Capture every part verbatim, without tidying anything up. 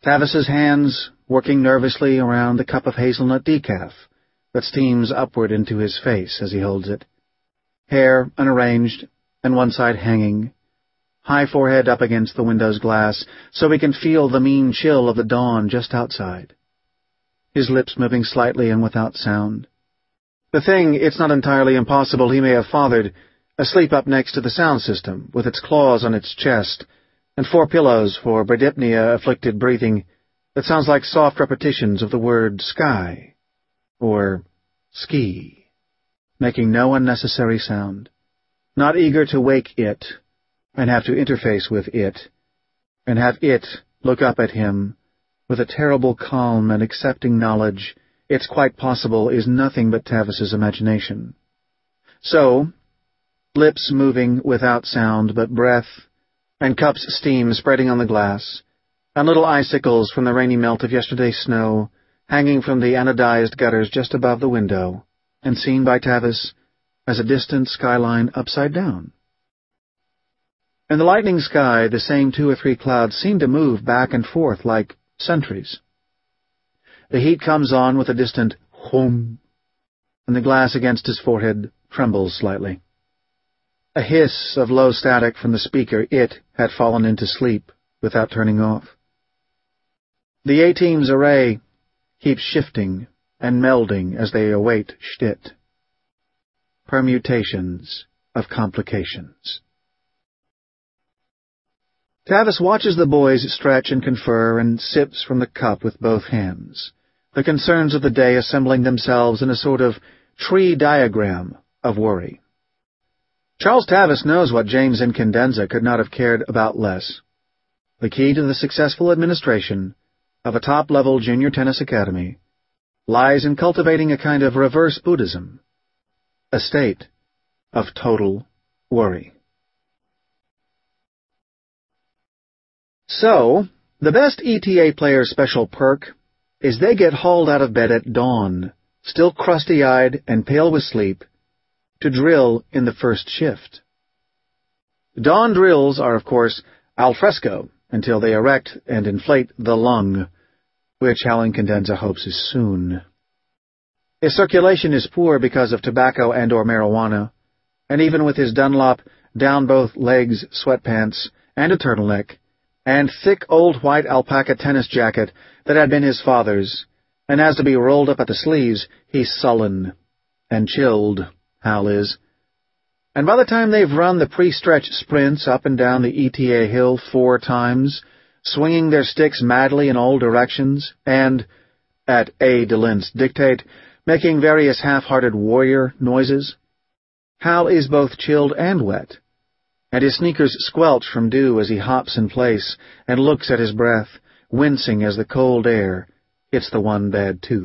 Tavis's hands working nervously around the cup of hazelnut decaf that steams upward into his face as he holds it. Hair unarranged and one side hanging, high forehead up against the window's glass so he can feel the mean chill of the dawn just outside. His lips moving slightly and without sound. The thing, it's not entirely impossible he may have fathered, asleep up next to the sound system, with its claws on its chest, and four pillows for bradypnea-afflicted breathing that sounds like soft repetitions of the word sky, or ski, making no unnecessary sound, not eager to wake it, and have to interface with it, and have it look up at him with a terrible calm and accepting knowledge it's quite possible is nothing but Tavis's imagination. So, lips moving without sound but breath, and cups steam spreading on the glass, and little icicles from the rainy melt of yesterday's snow hanging from the anodized gutters just above the window, and seen by Tavis as a distant skyline upside down. In the lightning sky, the same two or three clouds seem to move back and forth like sentries. The heat comes on with a distant whoom, and the glass against his forehead trembles slightly. A hiss of low static from the speaker it had fallen into sleep without turning off. The A-Team's array keeps shifting and melding as they await shtit. Permutations of complications. Tavis watches the boys stretch and confer and sips from the cup with both hands, the concerns of the day assembling themselves in a sort of tree diagram of worry. Charles Tavis knows what James Incandenza could not have cared about less. The key to the successful administration of a top-level junior tennis academy lies in cultivating a kind of reverse Buddhism, a state of total worry. So, the best E T A player's special perk is they get hauled out of bed at dawn, still crusty-eyed and pale with sleep, to drill in the first shift. Dawn drills are, of course, al fresco until they erect and inflate the lung, which Hal Incandenza hopes is soon. His circulation is poor because of tobacco and or marijuana, and even with his Dunlop down-both-legs sweatpants and a turtleneck, and thick old white alpaca tennis jacket that had been his father's, and has to be rolled up at the sleeves, he's sullen and chilled, Hal is. And by the time they've run the pre-stretch sprints up and down the E T A hill four times, swinging their sticks madly in all directions, and, at A. DeLint's dictate, making various half-hearted warrior noises, Hal is both chilled and wet, and his sneakers squelch from dew as he hops in place and looks at his breath, wincing as the cold air hits the one bad tooth.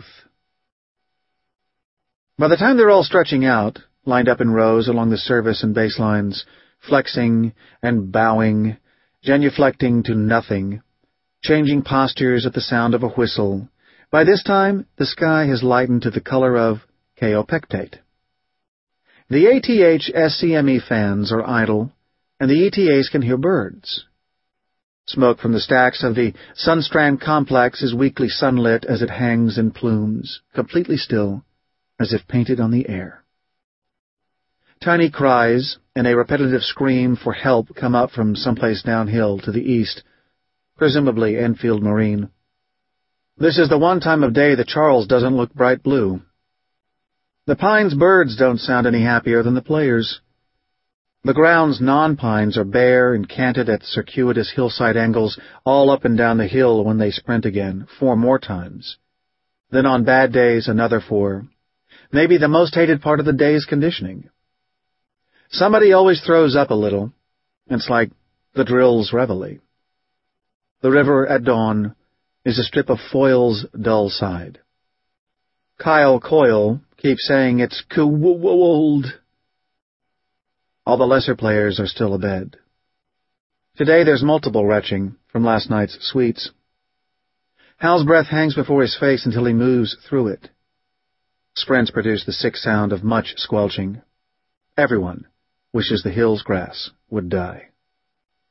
By the time they're all stretching out, lined up in rows along the service and baselines, flexing and bowing, genuflecting to nothing, changing postures at the sound of a whistle, by this time the sky has lightened to the color of kaopectate. The A T H S C M E fans are idle, and the E T As can hear birds. Smoke from the stacks of the Sunstrand complex is weakly sunlit as it hangs in plumes, completely still, as if painted on the air. Tiny cries and a repetitive scream for help come up from someplace downhill to the east, presumably Enfield Marine. This is the one time of day that Charles doesn't look bright blue. The Pines' birds don't sound any happier than the players. The ground's non-pines are bare and canted at circuitous hillside angles all up and down the hill when they sprint again, four more times. Then on bad days, another four. Maybe the most hated part of the day's conditioning. Somebody always throws up a little. It's like the drill's reveille. The river at dawn is a strip of foil's dull side. Kyle Coyle keeps saying it's cold. All the lesser players are still abed. Today there's multiple retching from last night's suites. Hal's breath hangs before his face until he moves through it. Sprints produce the sick sound of much squelching. Everyone wishes the hill's grass would die.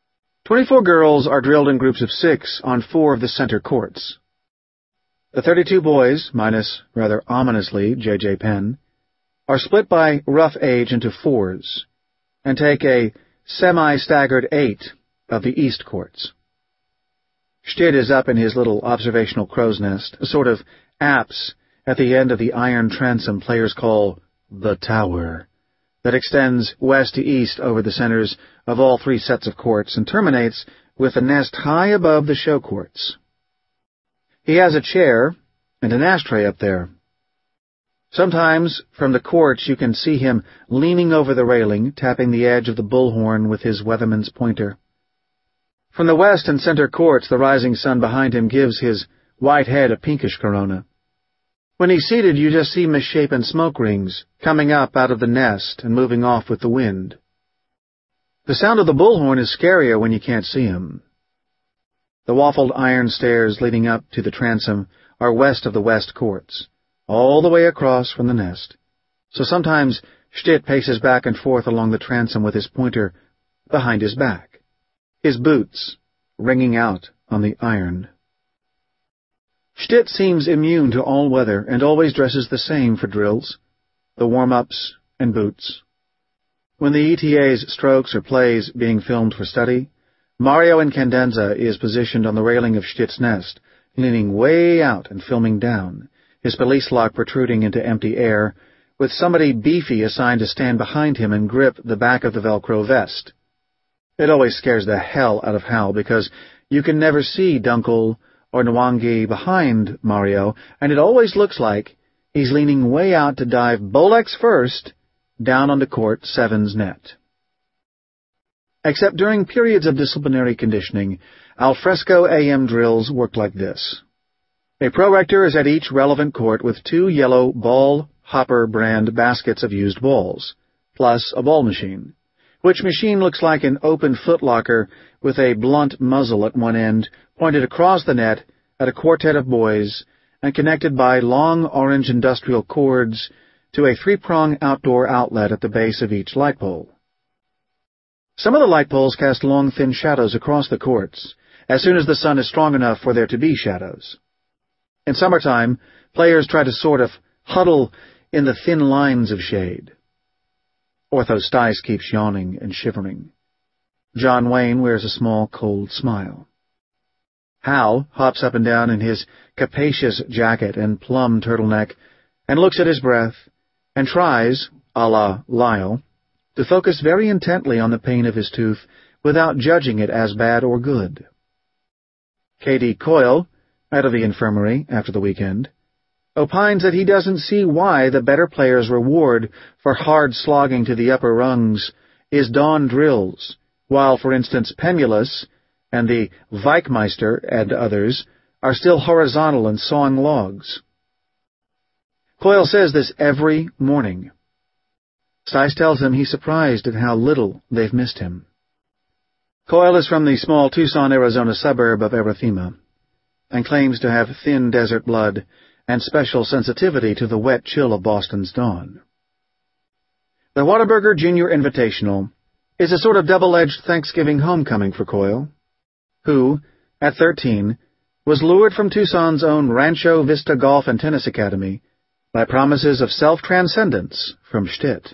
Twenty-four girls are drilled in groups of six on four of the center courts. The thirty-two boys, minus, rather ominously, J J Penn, are split by rough age into fours, and take a semi-staggered eight of the east courts. Stitt is up in his little observational crow's nest, a sort of apse at the end of the iron transom players call the Tower, that extends west to east over the centers of all three sets of courts and terminates with a nest high above the show courts. He has a chair and an ashtray up there. Sometimes, from the courts, you can see him leaning over the railing, tapping the edge of the bullhorn with his weatherman's pointer. From the west and center courts, the rising sun behind him gives his white head a pinkish corona. When he's seated, you just see misshapen smoke rings coming up out of the nest and moving off with the wind. The sound of the bullhorn is scarier when you can't see him. The waffled iron stairs leading up to the transom are west of the west courts, all the way across from the nest, so sometimes Stitt paces back and forth along the transom with his pointer behind his back, his boots ringing out on the iron. Stitt seems immune to all weather and always dresses the same for drills, the warm-ups and boots. When the E T A's strokes or plays being filmed for study, Mario Incandenza is positioned on the railing of Stitt's nest, leaning way out and filming down, his police lock protruding into empty air, with somebody beefy assigned to stand behind him and grip the back of the Velcro vest. It always scares the hell out of Hal because you can never see Dunkel or Nwangi behind Mario, and it always looks like he's leaning way out to dive Bolex first down onto Court seven's net. Except during periods of disciplinary conditioning, alfresco A M drills worked like this. A prorector is at each relevant court with two yellow Ball Hopper brand baskets of used balls, plus a ball machine, which machine looks like an open footlocker with a blunt muzzle at one end pointed across the net at a quartet of boys and connected by long orange industrial cords to a three-prong outdoor outlet at the base of each light pole. Some of the light poles cast long, thin shadows across the courts, as soon as the sun is strong enough for there to be shadows. In summertime, players try to sort of huddle in the thin lines of shade. Ortho Stice keeps yawning and shivering. John Wayne wears a small, cold smile. Hal hops up and down in his capacious jacket and plum turtleneck and looks at his breath and tries, a la Lyle, to focus very intently on the pain of his tooth without judging it as bad or good. K D Coyle, out of the infirmary after the weekend, opines that he doesn't see why the better player's reward for hard slogging to the upper rungs is dawn drills, while, for instance, Pemulus and the Weichmeister and others are still horizontal and sawing logs. Coyle says this every morning. Stice tells him he's surprised at how little they've missed him. Coyle is from the small Tucson, Arizona suburb of Erythema, and claims to have thin desert blood and special sensitivity to the wet chill of Boston's dawn. The Whataburger Junior Invitational is a sort of double-edged Thanksgiving homecoming for Coyle, who, at thirteen, was lured from Tucson's own Rancho Vista Golf and Tennis Academy by promises of self-transcendence from Stitt.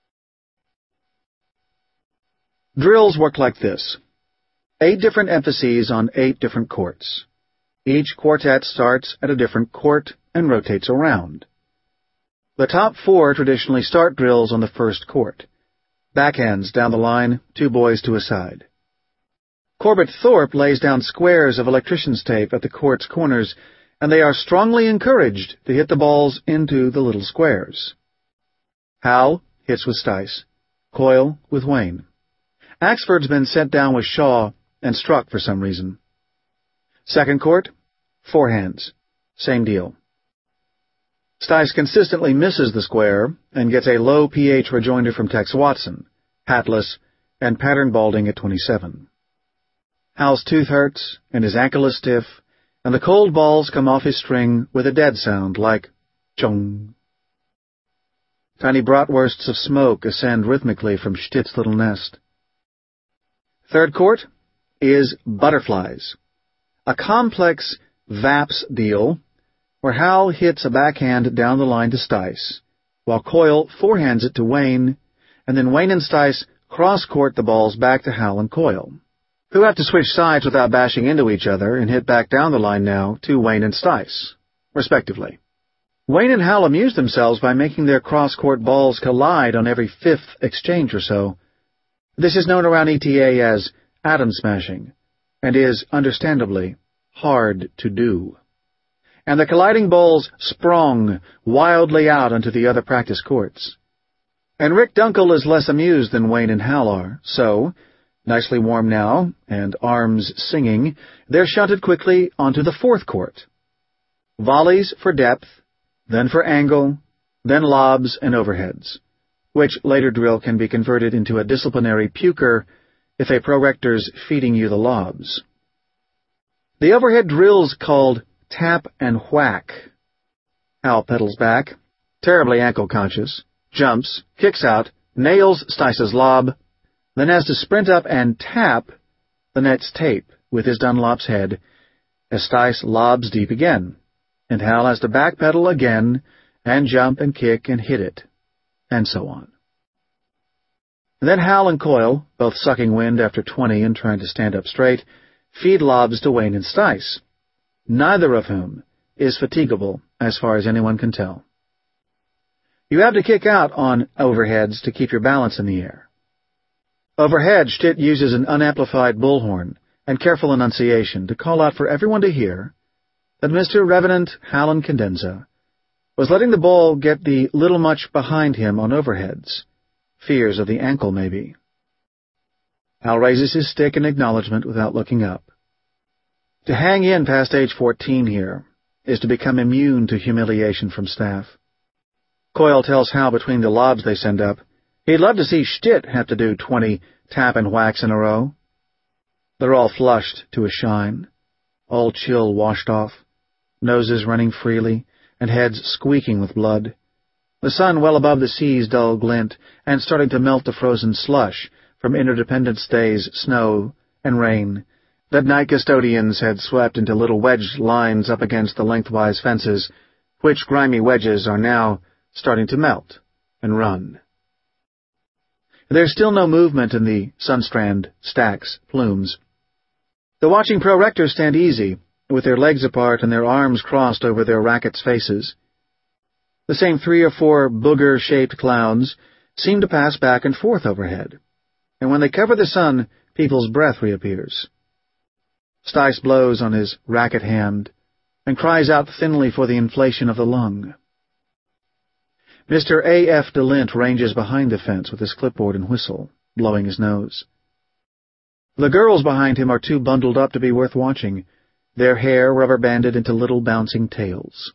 Drills work like this. Eight different emphases on eight different courts. Each quartet starts at a different court and rotates around. The top four traditionally start drills on the first court. Backhands down the line, two boys to a side. Corbett Thorpe lays down squares of electrician's tape at the court's corners, and they are strongly encouraged to hit the balls into the little squares. Hal hits with Stice, Coyle with Wayne. Axford's been sent down with Shaw and struck for some reason. Second court, forehands. Same deal. Stice consistently misses the square and gets a low pH rejoinder from Tex Watson, hatless, and pattern balding at twenty-seven. Hal's tooth hurts, and his ankle is stiff, and the cold balls come off his string with a dead sound like chung. Tiny bratwursts of smoke ascend rhythmically from Stitt's little nest. Third court, is butterflies, a complex Vaps deal where Hal hits a backhand down the line to Stice, while Coyle forehands it to Wayne, and then Wayne and Stice cross-court the balls back to Hal and Coyle, who have to switch sides without bashing into each other and hit back down the line now to Wayne and Stice, respectively. Wayne and Hal amuse themselves by making their cross-court balls collide on every fifth exchange or so. This is known around E T A as atom smashing, and is, understandably, hard to do. And the colliding balls sprung wildly out onto the other practice courts. And Rick Dunkel is less amused than Wayne and Hal are, so, nicely warm now, and arms singing, they're shunted quickly onto the fourth court. Volleys for depth, then for angle, then lobs and overheads, which later drill can be converted into a disciplinary puker if a prorector's feeding you the lobs. The overhead drill's called tap and whack. Hal pedals back, terribly ankle-conscious, jumps, kicks out, nails Stice's lob, then has to sprint up and tap the net's tape with his Dunlop's head as Stice lobs deep again, and Hal has to backpedal again and jump and kick and hit it, and so on. And then Hal and Coyle, both sucking wind after twenty and trying to stand up straight, feed lobs to Wayne and Stice, neither of whom is fatigable as far as anyone can tell. You have to kick out on overheads to keep your balance in the air. Overhead, Stitt uses an unamplified bullhorn and careful enunciation to call out for everyone to hear that Mister Revenant Hallen Cadenza was letting the ball get the little much behind him on overheads, fears of the ankle maybe. Hal raises his stick in acknowledgement without looking up. To hang in past age fourteen here is to become immune to humiliation from staff. Coyle tells Hal between the lobs they send up, he'd love to see Stitt have to do twenty tap and whacks in a row. They're all flushed to a shine, all chill washed off, noses running freely, and heads squeaking with blood. The sun well above the sea's dull glint, and starting to melt the frozen slush from Interdependence Day's snow and rain that night custodians had swept into little wedged lines up against the lengthwise fences, which grimy wedges are now starting to melt and run. There's still no movement in the Sunstrand, Stacks, Plumes. The watching prorectors stand easy, with their legs apart and their arms crossed over their rackets' faces. The same three or four booger-shaped clouds seem to pass back and forth overhead, and when they cover the sun, people's breath reappears. Stice blows on his racket hand and cries out thinly for the inflation of the lung. Mister A F DeLint ranges behind the fence with his clipboard and whistle, blowing his nose. The girls behind him are too bundled up to be worth watching, their hair rubber-banded into little bouncing tails.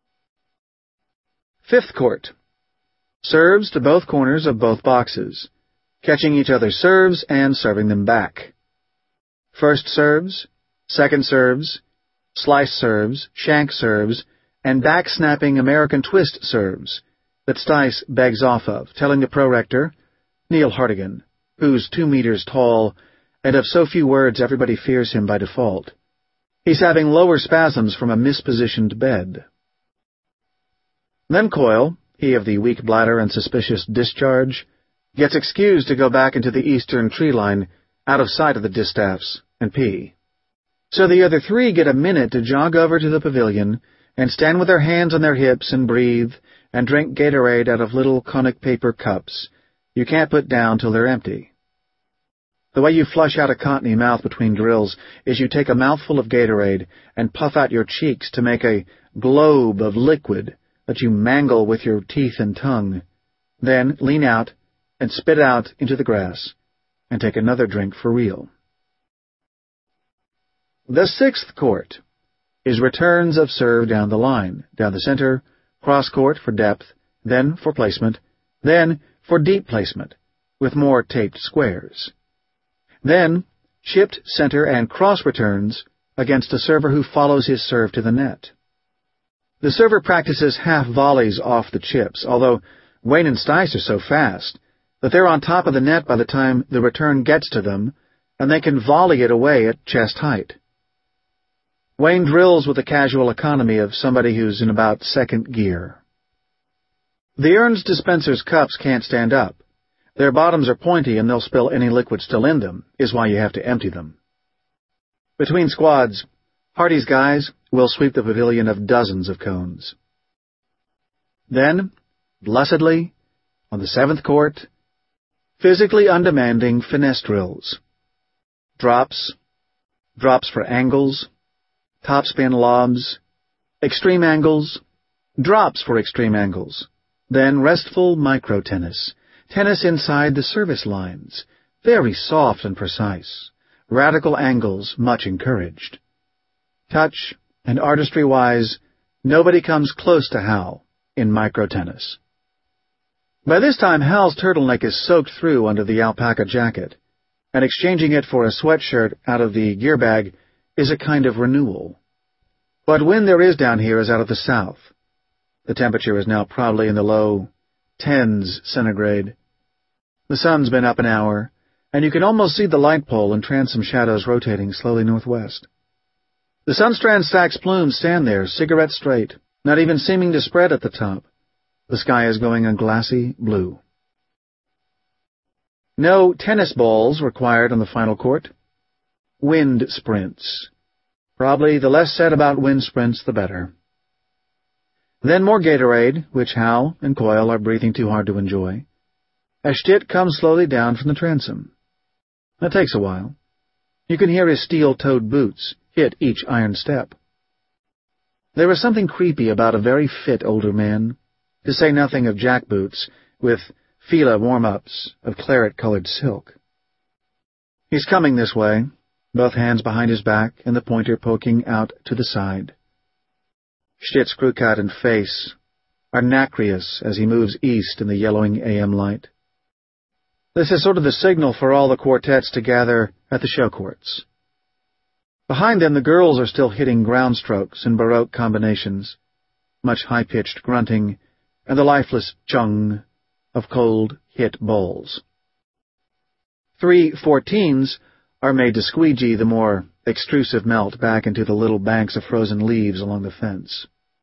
Fifth court. Serves to both corners of both boxes, catching each other's serves and serving them back. First serves, second serves, slice serves, shank serves, and back-snapping American twist serves that Stice begs off of, telling the prorector, Neil Hartigan, who's two meters tall, and of so few words everybody fears him by default, he's having lower spasms from a mispositioned bed. Then Coyle, he of the weak bladder and suspicious discharge, gets excused to go back into the eastern tree line, out of sight of the distaffs, and pee. So the other three get a minute to jog over to the pavilion and stand with their hands on their hips and breathe and drink Gatorade out of little conic paper cups you can't put down till they're empty. The way you flush out a cottony mouth between drills is you take a mouthful of Gatorade and puff out your cheeks to make a globe of liquid that you mangle with your teeth and tongue, then lean out and spit out into the grass and take another drink for real. The sixth court is returns of serve down the line, down the center, cross-court for depth, then for placement, then for deep placement, with more taped squares. Then chipped center and cross returns against a server who follows his serve to the net. The server practices half volleys off the chips, although Wayne and Stice are so fast that they're on top of the net by the time the return gets to them, and they can volley it away at chest height. Wayne drills with the casual economy of somebody who's in about second gear. The urns dispenser's cups can't stand up. Their bottoms are pointy and they'll spill any liquid still in them, is why you have to empty them. Between squads, Hardy's guys will sweep the pavilion of dozens of cones. Then, blessedly, on the seventh court, physically undemanding finesse drills. Drops, drops for angles, topspin lobs, extreme angles, drops for extreme angles, then restful micro-tennis, tennis inside the service lines, very soft and precise, radical angles much encouraged. Touch and artistry-wise, nobody comes close to Hal in micro-tennis. By this time, Hal's turtleneck is soaked through under the alpaca jacket, and exchanging it for a sweatshirt out of the gear bag is a kind of renewal. What wind there is down here is out of the south. The temperature is now probably in the low tens centigrade. The sun's been up an hour, and you can almost see the light pole and transom shadows rotating slowly northwest. The Sunstrand Stack's plumes stand there, cigarette straight, not even seeming to spread at the top. The sky is going a glassy blue. No tennis balls required on the final court. Wind sprints. Probably the less said about wind sprints, the better. Then more Gatorade, which Hal and Coyle are breathing too hard to enjoy, as Stitt comes slowly down from the transom. That takes a while. You can hear his steel-toed boots hit each iron step. There is something creepy about a very fit older man, to say nothing of jackboots with Fila warm-ups of claret-colored silk. He's coming this way, both hands behind his back and the pointer poking out to the side. Stitt's crew-cut and face are nacreous as he moves east in the yellowing A M light. This is sort of the signal for all the quartets to gather at the show courts. Behind them, the girls are still hitting ground strokes in Baroque combinations, much high-pitched grunting, and the lifeless chung of cold hit balls. Three fourteens are made to squeegee the more extrusive melt back into the little banks of frozen leaves along the fence.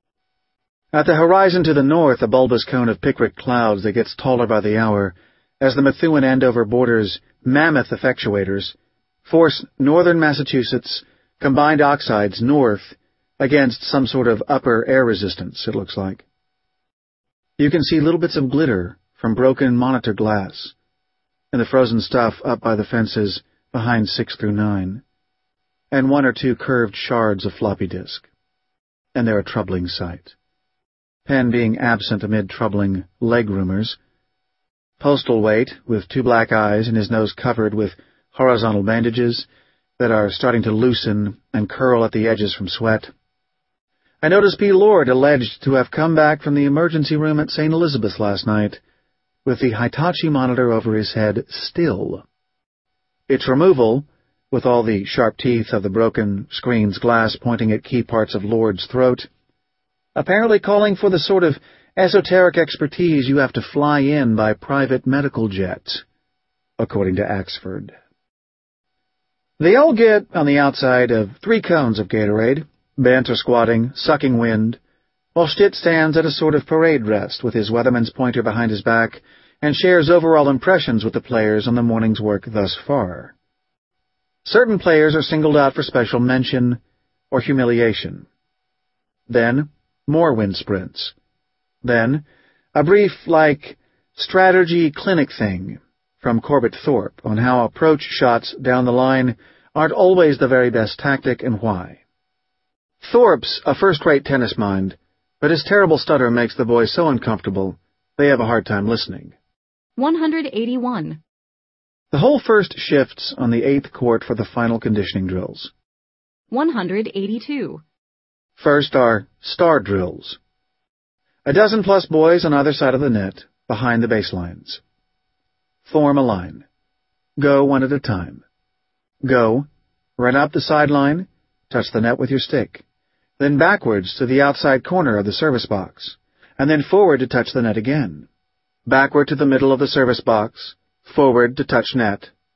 At the horizon to the north, a bulbous cone of picric clouds that gets taller by the hour as the Methuen-Andover border's mammoth effectuators force northern Massachusetts combined oxides north against some sort of upper air resistance, it looks like. You can see little bits of glitter from broken monitor glass and the frozen stuff up by the fences behind six through nine, and one or two curved shards of floppy disk. And they're a troubling sight. Penn being absent amid troubling leg rumors. Postlethwaite, with two black eyes and his nose covered with horizontal bandages that are starting to loosen and curl at the edges from sweat. I noticed P. Lord alleged to have come back from the emergency room at Saint Elizabeth's last night with the Hitachi monitor over his head still. Its removal, with all the sharp teeth of the broken screen's glass pointing at key parts of Lord's throat, apparently calling for the sort of esoteric expertise you have to fly in by private medical jet, according to Axford. They all get on the outside of three cones of Gatorade, bent or squatting, sucking wind, while Stitt stands at a sort of parade rest with his weatherman's pointer behind his back and shares overall impressions with the players on the morning's work thus far. Certain players are singled out for special mention or humiliation. Then, more wind sprints. Then, a brief, like, strategy clinic thing from Corbett Thorpe on how approach shots down the line aren't always the very best tactic and why. Thorpe's a first-rate tennis mind, but his terrible stutter makes the boys so uncomfortable they have a hard time listening. one hundred eighty-one. The whole first shifts on the eighth court for the final conditioning drills. one hundred eighty-two. First are star drills. A dozen plus boys on either side of the net, behind the baselines. Form a line. Go one at a time. Go, run up the sideline, touch the net with your stick, then backwards to the outside corner of the service box, and then forward to touch the net again. Backward to the middle of the service box, forward to touch net.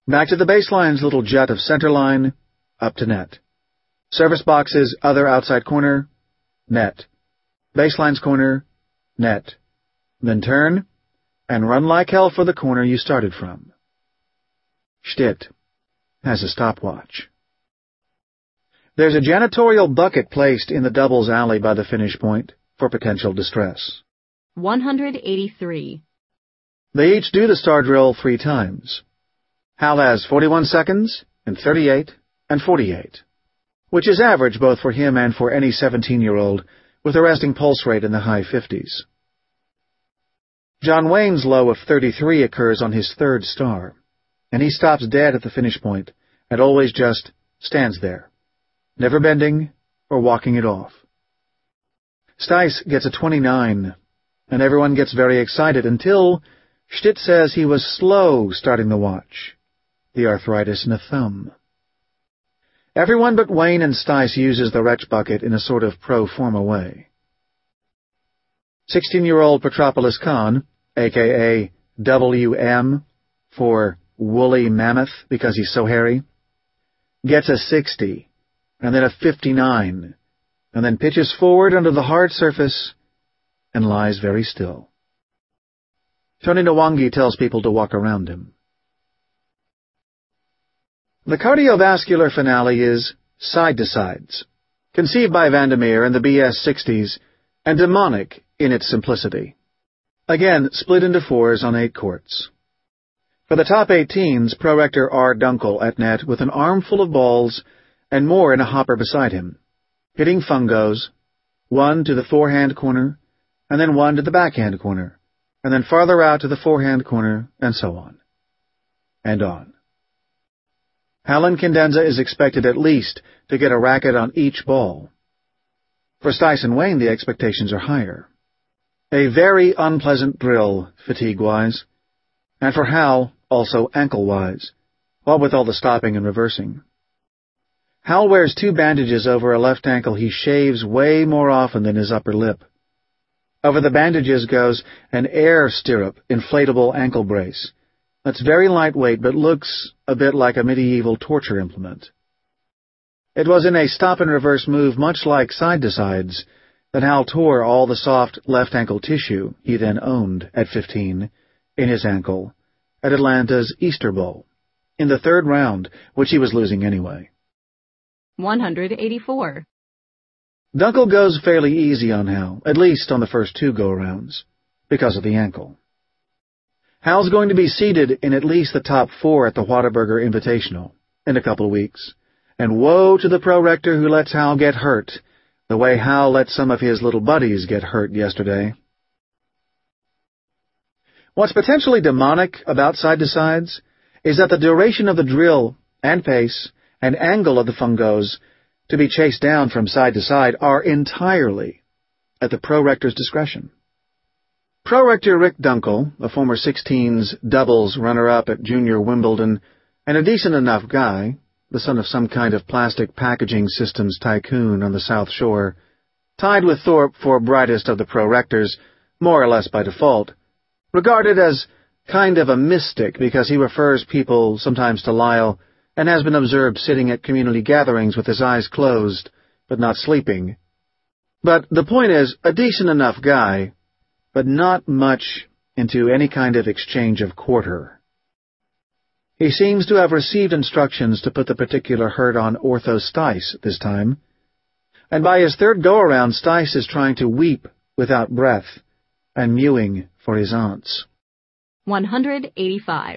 Back to the baseline's little jet of center line, up to net. Service box's other outside corner, net. Baseline's corner, net. Then turn, and run like hell for the corner you started from. Stitt has a stopwatch. There's a janitorial bucket placed in the doubles alley by the finish point for potential distress. one hundred eighty-three. They each do the star drill three times. Hal has forty-one seconds, and thirty-eight, and forty-eight, which is average both for him and for any seventeen-year-old with a resting pulse rate in the high fifties. John Wayne's low of thirty-three occurs on his third star, and he stops dead at the finish point and always just stands there, never bending or walking it off. Stice gets a twenty-nine, and everyone gets very excited until Stitt says he was slow starting the watch, the arthritis in a thumb. Everyone but Wayne and Stice uses the retch bucket in a sort of pro forma way. Sixteen-year-old Petropolis Khan, a k a. W M, for Woolly Mammoth because he's so hairy, gets a sixty, and then a fifty-nine, and then pitches forward under the hard surface and lies very still. Tony Nwangi tells people to walk around him. The cardiovascular finale is Side-to-Sides, conceived by Vandermeer in the B S sixties, and demonic in its simplicity. Again, split into fours on eight courts. For the top eighteens, Prorector R. Dunkel at net with an armful of balls and more in a hopper beside him, hitting fungos, one to the forehand corner, and then one to the backhand corner, and then farther out to the forehand corner, and so on. And on. Hal Cadenza is expected at least to get a racket on each ball. For Stice and Wayne, the expectations are higher. A very unpleasant drill, fatigue-wise, and for Hal, also ankle-wise, what with all the stopping and reversing. Hal wears two bandages over a left ankle he shaves way more often than his upper lip. Over the bandages goes an air stirrup inflatable ankle brace that's very lightweight but looks a bit like a medieval torture implement. It was in a stop-and-reverse move much like Side-to-Sides that Hal tore all the soft left ankle tissue he then owned at fifteen in his ankle at Atlanta's Easter Bowl, in the third round, which he was losing anyway. one hundred eighty-four. Dunkel goes fairly easy on Hal, at least on the first two go-arounds, because of the ankle. Hal's going to be seated in at least the top four at the Whataburger Invitational in a couple of weeks, and woe to the Prorector who lets Hal get hurt, the way Hal let some of his little buddies get hurt yesterday. What's potentially demonic about Side-to-Sides is that the duration of the drill and pace and angle of the fungos to be chased down from side to side are entirely at the Prorector's discretion. Prorector Rick Dunkel, a former sixteens doubles runner-up at Junior Wimbledon and a decent enough guy, the son of some kind of plastic packaging systems tycoon on the South Shore, tied with Thorpe for brightest of the Prorectors, more or less by default, regarded as kind of a mystic because he refers people sometimes to Lyle and has been observed sitting at community gatherings with his eyes closed, but not sleeping. But the point is, a decent enough guy, but not much into any kind of exchange of quarter. He seems to have received instructions to put the particular hurt on Ortho Stice this time, and by his third go-around, Stice is trying to weep without breath and mewing for his aunts. one hundred eighty-five.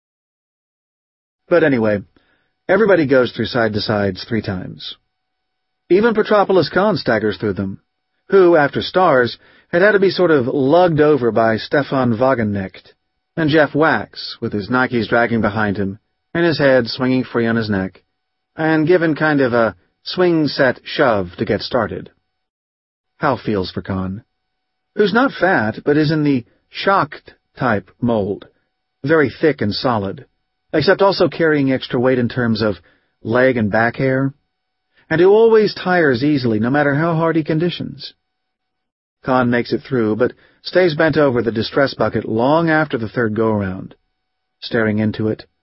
But anyway, everybody goes through Side-to-Sides three times. Even Petropolis Khan staggers through them, who, after stars, had had to be sort of lugged over by Stefan Wagenknecht, and Jeff Wax, with his Nikes dragging behind him, and his head swinging free on his neck, and given kind of a swing-set shove to get started. Hal feels for Khan, who's not fat, but is in the shocked-type mold, very thick and solid, except also carrying extra weight in terms of leg and back hair, and who always tires easily no matter how hard he conditions. Khan makes it through, but stays bent over the distress bucket long after the third go-around, staring into it,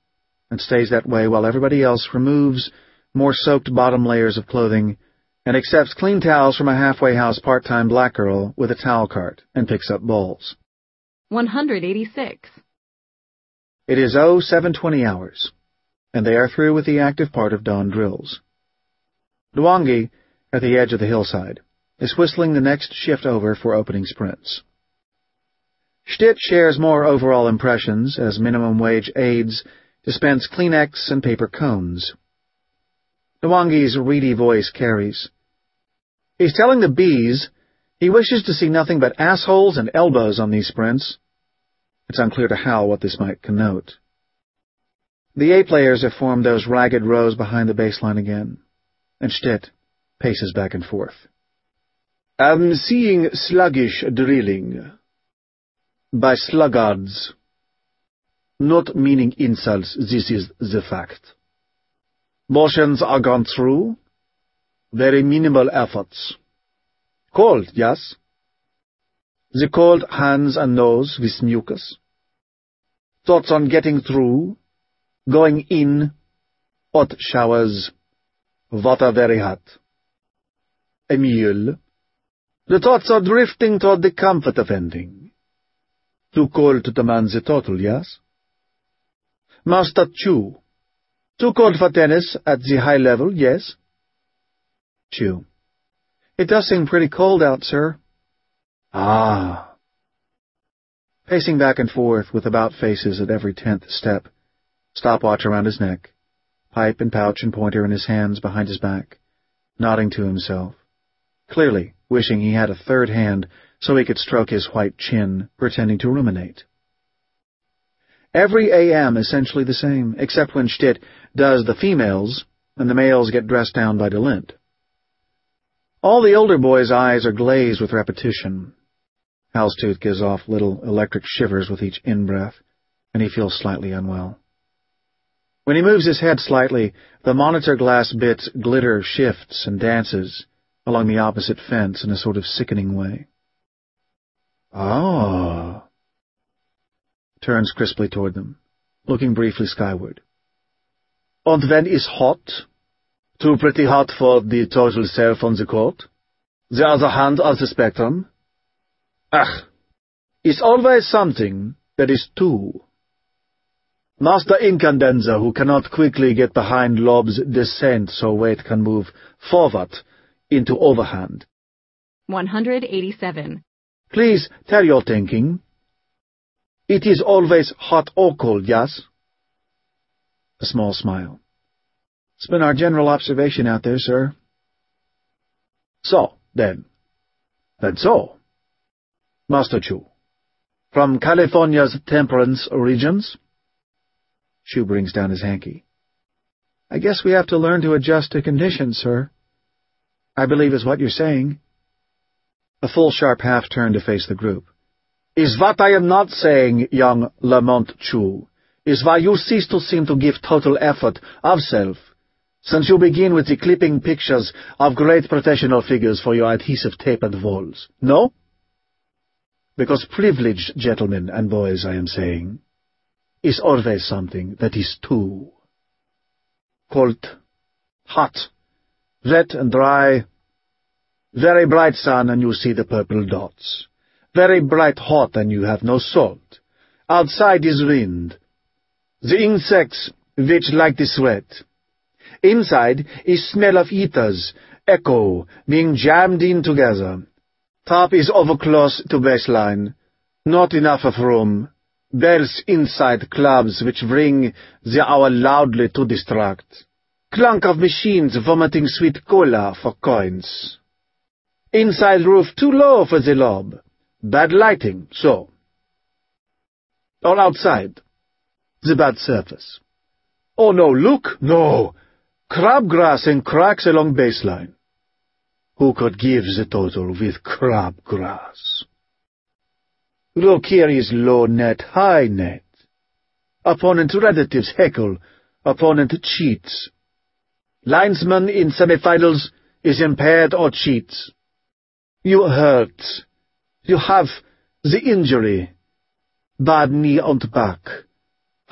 and stays that way while everybody else removes more soaked bottom layers of clothing and accepts clean towels from a halfway house part-time black girl with a towel cart and picks up bowls. one hundred eighty-six. It is oh seven twenty hours, and they are through with the active part of dawn drills. Dwangi, at the edge of the hillside, is whistling the next shift over for opening sprints. Stitt shares more overall impressions as minimum wage aides dispense Kleenex and paper cones. Dwangi's reedy voice carries. He's telling the bees he wishes to see nothing but assholes and elbows on these sprints. It's unclear to Hal what this might connote. The A players have formed those ragged rows behind the baseline again, and Stitt paces back and forth. I'm seeing sluggish drilling. By sluggards. Not meaning insults, this is the fact. Motions are gone through. Very minimal efforts. Cold, yes? The cold hands and nose with mucus. Thoughts on getting through. Going in. Hot showers. Water very hot. A meal. The thoughts are drifting toward the comfort of ending. Too cold to demand the total, yes? Master Chu. Too cold for tennis at the high level, yes? Chu. It does seem pretty cold out, sir. Ah. Pacing back and forth with about faces at every tenth step, stopwatch around his neck, pipe and pouch and pointer in his hands behind his back, nodding to himself, clearly wishing he had a third hand so he could stroke his white chin, pretending to ruminate. Every A M essentially the same, except when Stitt does the females, and the males get dressed down by DeLint. All the older boys' eyes are glazed with repetition. Hal's tooth gives off little electric shivers with each in-breath, and he feels slightly unwell. When he moves his head slightly, the monitor glass bits glitter, shifts, and dances along the opposite fence in a sort of sickening way. Ah. Turns crisply toward them, looking briefly skyward. And when is hot? Too pretty hot for the total self on the court? The other hand of the spectrum? Ach, it's always something that is too. Master Incandenza, who cannot quickly get behind Lob's descent so weight can move forward into overhand. one hundred eighty-seven. Please tell your thinking. It is always hot or cold, yes? A small smile. It's been our general observation out there, sir. So, then. Then so. Master Chu. From California's temperance regions? Chu brings down his hanky. I guess we have to learn to adjust to conditions, sir. I believe is what you're saying. A full sharp half turn to face the group. Is what I am not saying, young Lamont Chu, is why you cease to seem to give total effort of self, since you begin with the clipping pictures of great professional figures for your adhesive tapered walls. No? Because privileged gentlemen and boys, I am saying, is always something that is too. Cold, hot, wet and dry. Very bright sun and you see the purple dots. Very bright hot and you have no salt. Outside is wind. The insects which like the sweat. Inside is smell of eaters, echo, being jammed in together. Top is over close to baseline. Not enough of room. Bells inside clubs which ring the hour loudly to distract. Clunk of machines vomiting sweet cola for coins. Inside roof too low for the lob. Bad lighting, so. Or outside. The bad surface. Oh no, look, no. Crabgrass and cracks along baseline. Who could give the total with crabgrass? Look, here is low net, high net. Opponent relatives heckle, opponent cheats. Linesman in semifinals is impaired or cheats. You hurt. You have the injury. Bad knee and back.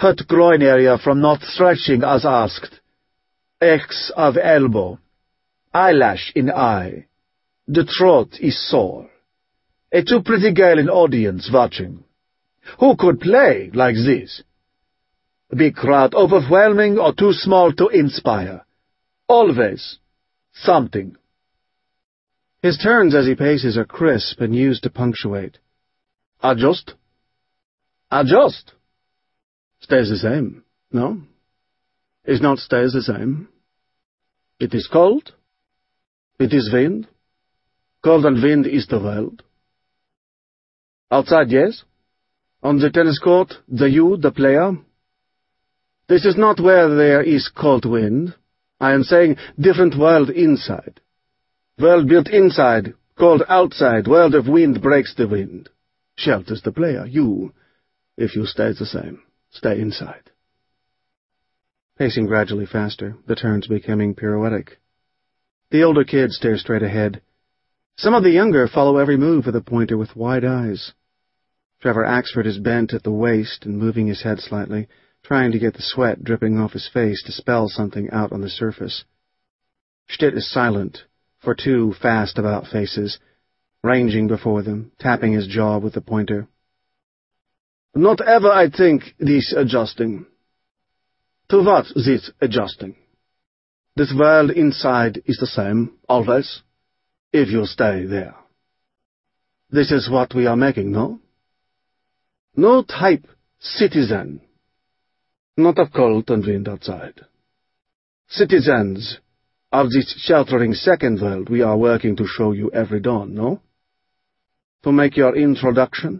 hurt groin area from not stretching as asked. X of elbow. Eyelash in eye. The throat is sore. A too pretty girl in audience watching. Who could play like this? Big crowd overwhelming or too small to inspire? Always something. His turns as he paces are crisp and used to punctuate. Adjust. Adjust. Stays the same, no? Is not stays the same. It is cold. It is wind. Cold and wind is the world. Outside, yes. On the tennis court, the you, the player. This is not where there is cold wind. I am saying different world inside. World built inside, cold outside, world of wind breaks the wind. Shelters the player, you, if you stay the same, stay inside. Pacing gradually faster, the turns becoming pirouettic. The older kids stare straight ahead. Some of the younger follow every move of the pointer with wide eyes. Trevor Axford is bent at the waist and moving his head slightly, trying to get the sweat dripping off his face to spell something out on the surface. Stitt is silent, for two fast-about faces, ranging before them, tapping his jaw with the pointer. Not ever, I think, this adjusting. To what this adjusting? This world inside is the same, always, if you stay there. This is what we are making, no? No type citizen. Not of cold and wind outside. Citizens of this sheltering second world we are working to show you every dawn, no? To make your introduction?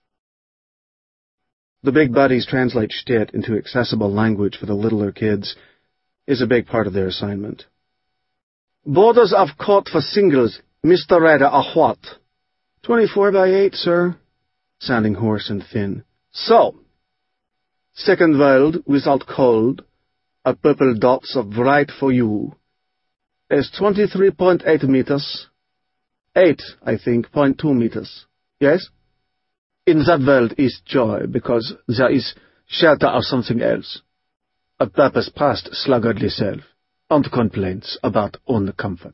The big buddies translate Stitt into accessible language for the littler kids is a big part of their assignment. Borders of court for singles, Mister Redder, are what? Twenty-four by eight, sir, sounding hoarse and thin. So, second world without cold, a purple dots of bright for you, is twenty-three point eight meters. Eight, I think, point two meters. Yes? In that world is joy, because there is shelter of something else. A purpose past sluggardly self, and complaints about own comfort.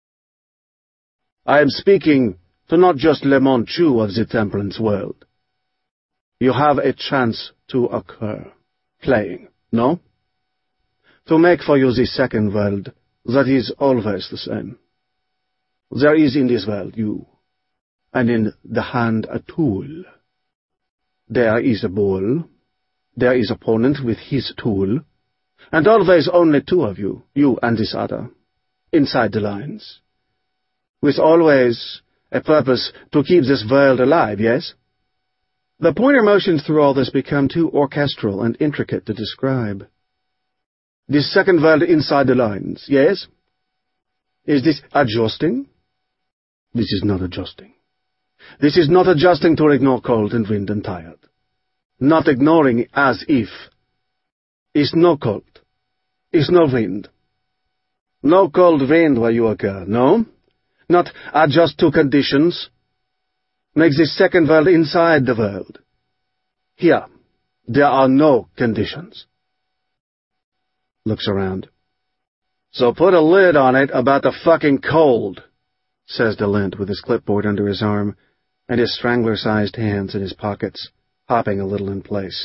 I am speaking to not just Le Monde Chu of the temperance world. You have a chance to occur, playing, no? To make for you the second world that is always the same. There is in this world you, and in the hand a tool. There is a ball, there is opponent with his tool, and always only two of you, you and this other, inside the lines. With always a purpose to keep this world alive, yes? The pointer motions through all this become too orchestral and intricate to describe. This second world inside the lines, yes? Is this adjusting? This is not adjusting. This is not adjusting to ignore cold and wind and tired. Not ignoring as if. Is no cold. Is no wind. No cold wind where you occur, no? Not adjust to conditions. Make this second world inside the world. Here, there are no conditions. Looks around. So put a lid on it about the fucking cold, says DeLint with his clipboard under his arm and his strangler-sized hands in his pockets, hopping a little in place.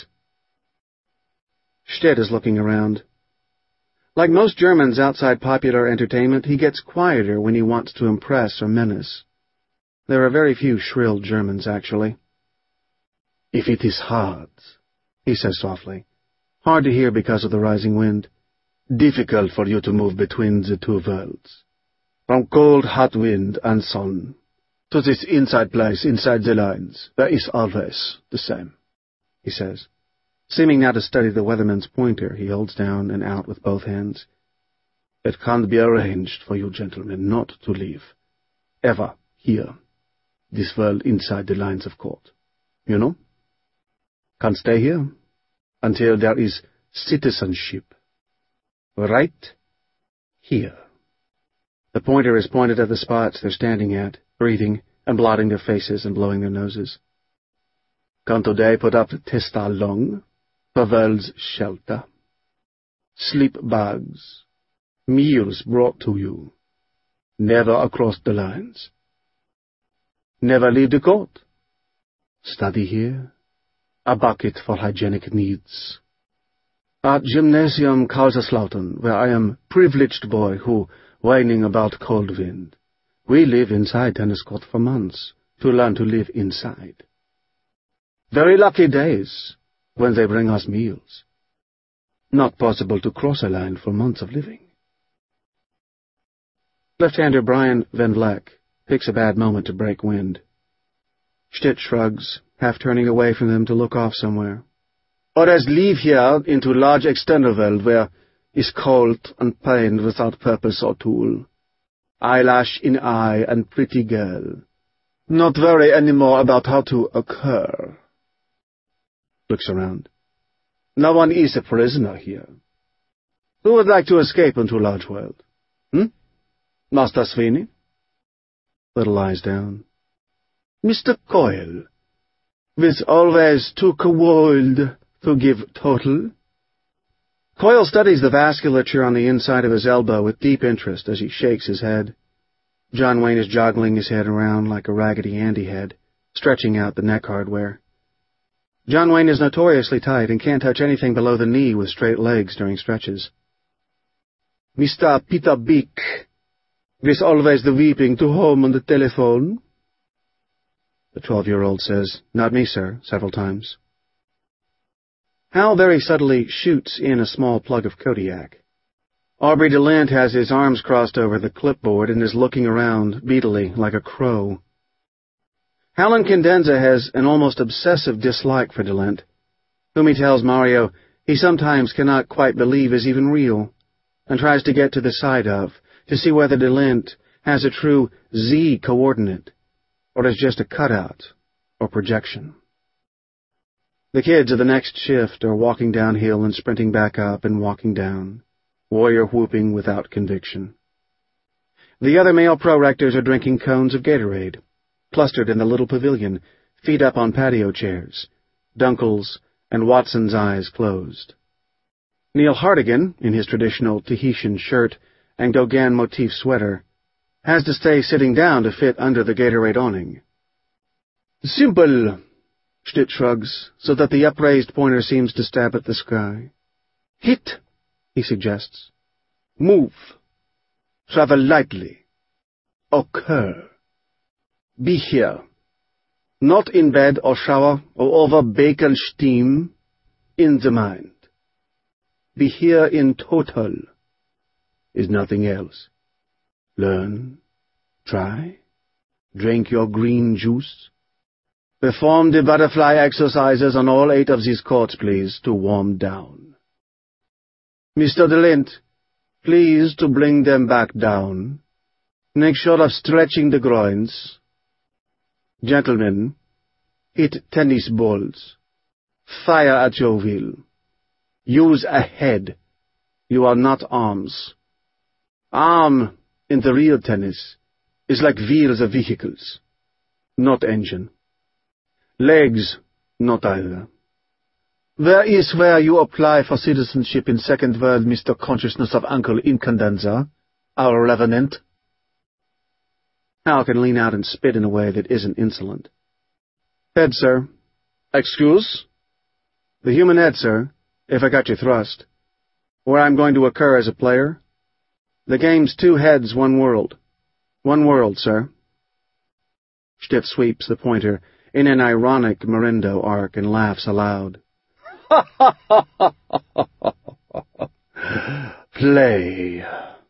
Stitt is looking around. Like most Germans outside popular entertainment, he gets quieter when he wants to impress or menace. There are very few shrill Germans, actually. If it is hard, he says softly, hard to hear because of the rising wind, difficult for you to move between the two worlds, from cold, hot wind and sun, to this inside place inside the lines, there is always the same, he says, seeming now to study the weatherman's pointer he holds down and out with both hands. It can't be arranged for you gentlemen not to leave, ever, here, this world inside the lines of court, you know? Can't stay here until there is citizenship. Right here. The pointer is pointed at the spots they're standing at, breathing and blotting their faces and blowing their noses. Can't today put up testa long? Pavel's shelter, sleep bags, meals brought to you, never across the lines. Never leave the court. Study here, a bucket for hygienic needs. At Gymnasium Kaiserslautern, where I am privileged boy who, whining about cold wind, we live inside tennis court for months to learn to live inside. Very lucky days when they bring us meals. Not possible to cross a line for months of living. Left-hander Brian Van Vleck picks a bad moment to break wind. Stitt shrugs, half turning away from them to look off somewhere. Others leave here into large external world where is cold and pain without purpose or tool. Eyelash in eye and pretty girl. Not worry any more about how to occur. Looks around. No one is a prisoner here. Who would like to escape into large world? Hmm? Master Sweeney? Little lies down. Mister Coyle, with always too cold to give total. Coyle studies the vasculature on the inside of his elbow with deep interest as he shakes his head. John Wayne is joggling his head around like a Raggedy Andy head, stretching out the neck hardware. John Wayne is notoriously tight and can't touch anything below the knee with straight legs during stretches. Mister Peter Beek, with always the weeping to home on the telephone. The twelve-year-old says, "Not me, sir," several times. Hal very subtly shoots in a small plug of Kodiak. Aubrey DeLint has his arms crossed over the clipboard and is looking around, beadily, like a crow. Helen Cadenza has an almost obsessive dislike for DeLint, whom he tells Mario he sometimes cannot quite believe is even real, and tries to get to the side of, to see whether DeLint has a true Z-coordinate, or is just a cutout, or projection. The kids of the next shift are walking downhill and sprinting back up and walking down, warrior whooping without conviction. The other male pro-rectors are drinking cones of Gatorade, clustered in the little pavilion, feet up on patio chairs, Dunkel's and Watson's eyes closed. Neil Hartigan, in his traditional Tahitian shirt and Gauguin motif sweater, has to stay sitting down to fit under the Gatorade awning. Simple, Stitt shrugs, so that the upraised pointer seems to stab at the sky. Hit, he suggests. Move. Travel lightly. Occur. Be here. Not in bed or shower or over bacon steam. In the mind. Be here in total. Is nothing else. Learn. Try. Drink your green juice. Perform the butterfly exercises on all eight of these courts, please, to warm down. Mister DeLint, please to bring them back down. Make sure of stretching the groins. Gentlemen, hit tennis balls. Fire at your will. Use a head. You are not arms. Arm, in the real tennis, is like wheels of vehicles, not engine. Legs, not either. Where is where you apply for citizenship in Second World, Mister Consciousness of Uncle Incandenza, our revenant? Hal can lean out and spit in a way that isn't insolent. Head, sir. Excuse? The human head, sir, if I got your thrust. Where I'm going to occur as a player? The game's two heads, one world. One world, sir. Stitt sweeps the pointer in an ironic Merindo arc and laughs aloud. Ha ha ha ha ha ha ha! Play.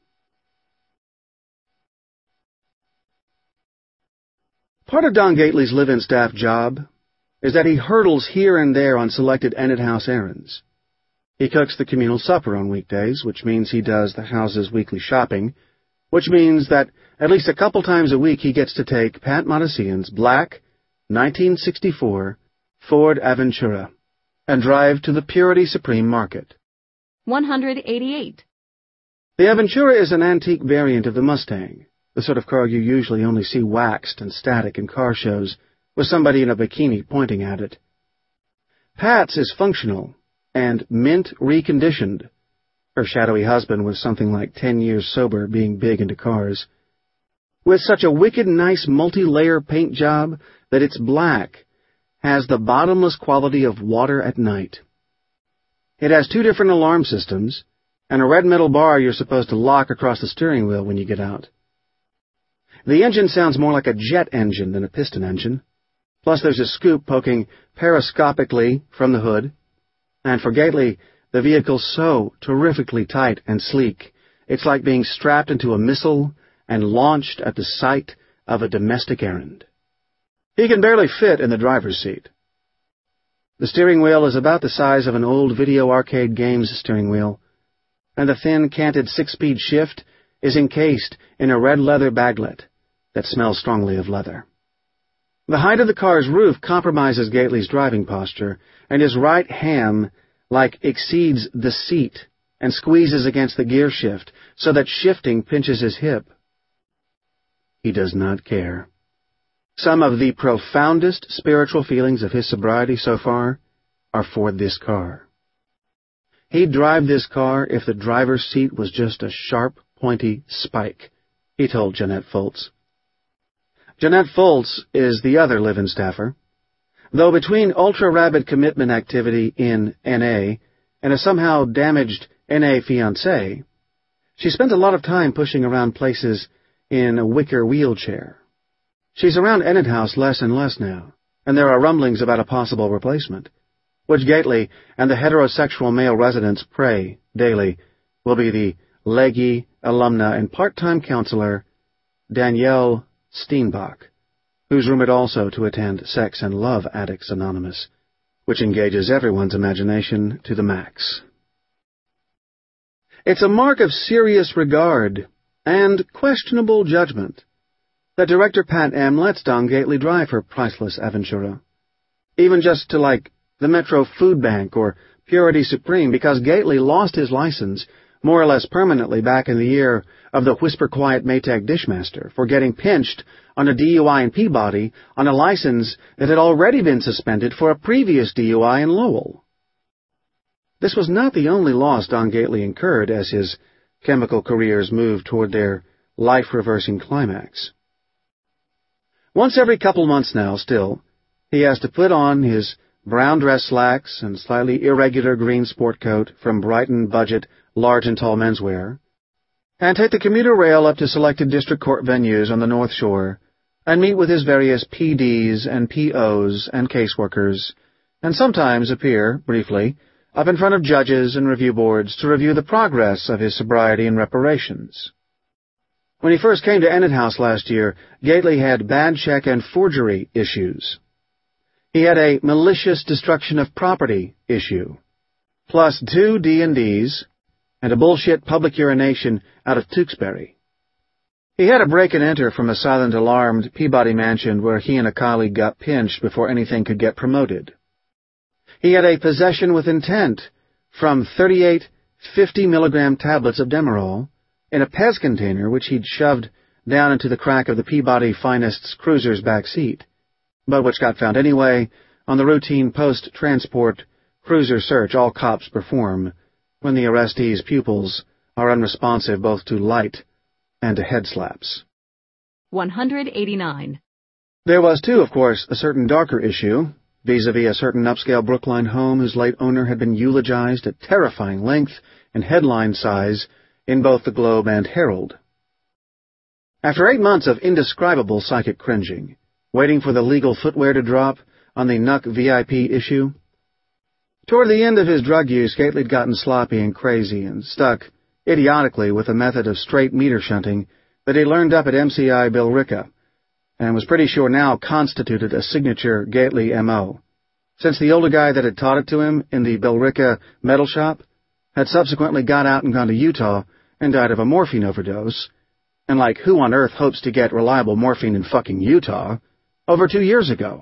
Part of Don Gately's live-in staff job is that he hurdles here and there on selected Enid House errands. He cooks the communal supper on weekdays, which means he does the house's weekly shopping, which means that at least a couple times a week he gets to take Pat Modesian's black, nineteen sixty-four Ford Aventura and drive to the Purity Supreme Market. one hundred eighty-eight. The Aventura is an antique variant of the Mustang, the sort of car you usually only see waxed and static in car shows, with somebody in a bikini pointing at it. Pat's is functional, and mint reconditioned. Her shadowy husband was something like ten years sober, being big into cars. With such a wicked nice multi-layer paint job that it's black, has the bottomless quality of water at night. It has two different alarm systems, and a red metal bar you're supposed to lock across the steering wheel when you get out. The engine sounds more like a jet engine than a piston engine. Plus there's a scoop poking periscopically from the hood, and for Gately, the vehicle's so terrifically tight and sleek, it's like being strapped into a missile and launched at the sight of a domestic errand. He can barely fit in the driver's seat. The steering wheel is about the size of an old video arcade game's steering wheel, and the thin, canted six-speed shift is encased in a red leather baglet that smells strongly of leather. The height of the car's roof compromises Gately's driving posture, and his right ham, like, exceeds the seat and squeezes against the gear shift so that shifting pinches his hip. He does not care. Some of the profoundest spiritual feelings of his sobriety so far are for this car. He'd drive this car if the driver's seat was just a sharp, pointy spike, he told Jeanette Foltz. Jeanette Foltz is the other live-in staffer. Though between ultra-rabid commitment activity in N A and a somehow damaged N A fiancé, she spends a lot of time pushing around places in a wicker wheelchair. She's around Enid House less and less now, and there are rumblings about a possible replacement, which Gately and the heterosexual male residents pray daily will be the leggy alumna and part-time counselor Danielle Steenbach, who's rumored also to attend Sex and Love Addicts Anonymous, which engages everyone's imagination to the max. It's a mark of serious regard and questionable judgment that director Pat M. lets Don Gately drive her priceless Aventura, even just to, like, the Metro Food Bank or Purity Supreme, because Gately lost his license more or less permanently back in the year of the Whisper Quiet Maytag Dishmaster for getting pinched on a D U I in Peabody on a license that had already been suspended for a previous D U I in Lowell. This was not the only loss Don Gately incurred as his chemical careers moved toward their life-reversing climax. Once every couple months now, still, he has to put on his brown dress slacks and slightly irregular green sport coat from Brighton Budget Large and Tall Menswear, and take the commuter rail up to selected district court venues on the North Shore, and meet with his various P Ds and P Os and caseworkers, and sometimes appear, briefly, up in front of judges and review boards to review the progress of his sobriety and reparations. When he first came to Enid House last year, Gately had bad check and forgery issues. He had a malicious destruction of property issue, plus two D and Ds, and a bullshit public urination out of Tewksbury. He had a break-and-enter from a silent-alarmed Peabody mansion where he and a colleague got pinched before anything could get promoted. He had a possession with intent from thirty-eight fifty-milligram tablets of Demerol in a Pez container which he'd shoved down into the crack of the Peabody Finest's cruiser's back seat, but which got found anyway on the routine post-transport cruiser search all cops perform when the arrestee's pupils are unresponsive both to light and to head slaps. one hundred eighty-nine. There was, too, of course, a certain darker issue, vis-a-vis a certain upscale Brookline home whose late owner had been eulogized at terrifying length and headline size in both the Globe and Herald. After eight months of indescribable psychic cringing, waiting for the legal footwear to drop on the N U C V I P issue, toward the end of his drug use, Gately'd gotten sloppy and crazy and stuck, idiotically, with a method of straight meter shunting that he learned up at M C I Billerica, and was pretty sure now constituted a signature Gately M O, since the older guy that had taught it to him in the Billerica metal shop had subsequently got out and gone to Utah and died of a morphine overdose, and like who on earth hopes to get reliable morphine in fucking Utah, over two years ago.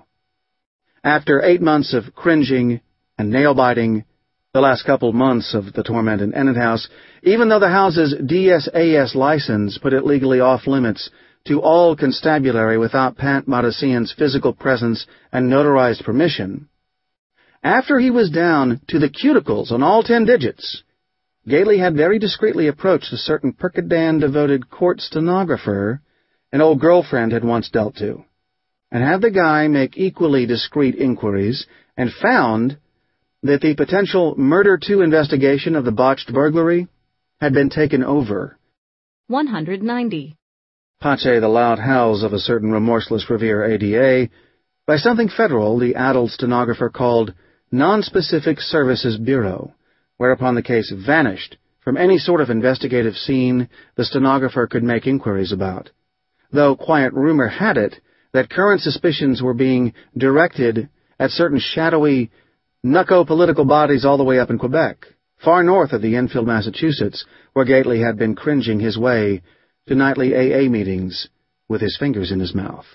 After eight months of cringing and nail-biting, the last couple months of the torment in Enid House, even though the house's D S A S license put it legally off-limits to all constabulary without Pat Modesian's physical presence and notarized permission, After he was down to the cuticles on all ten digits, Gately had very discreetly approached a certain Percodan-devoted court stenographer an old girlfriend had once dealt to, and had the guy make equally discreet inquiries, and found that the potential murder two investigation of the botched burglary had been taken over. one hundred ninety. Pace the loud howls of a certain remorseless Revere A D A, by something federal the addled stenographer called Non-Specific Services Bureau, whereupon the case vanished from any sort of investigative scene the stenographer could make inquiries about, though quiet rumor had it that current suspicions were being directed at certain shadowy, knucko-political bodies all the way up in Quebec, far north of the Enfield, Massachusetts, where Gately had been cringing his way to nightly A A meetings with his fingers in his mouth.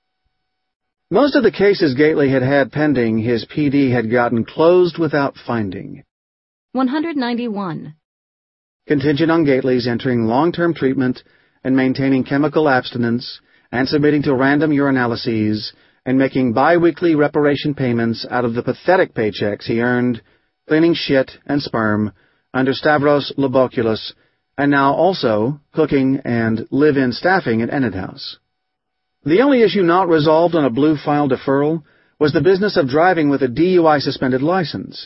Most of the cases Gately had had pending, his P D had gotten closed without finding. one hundred ninety-one. Contingent on Gately's entering long-term treatment and maintaining chemical abstinence and submitting to random urinalyses and making bi-weekly reparation payments out of the pathetic paychecks he earned cleaning shit and sperm under Stavros Lobokulis, and now also cooking and live-in staffing at Enid House. The only issue not resolved on a blue file deferral was the business of driving with a D U I-suspended license.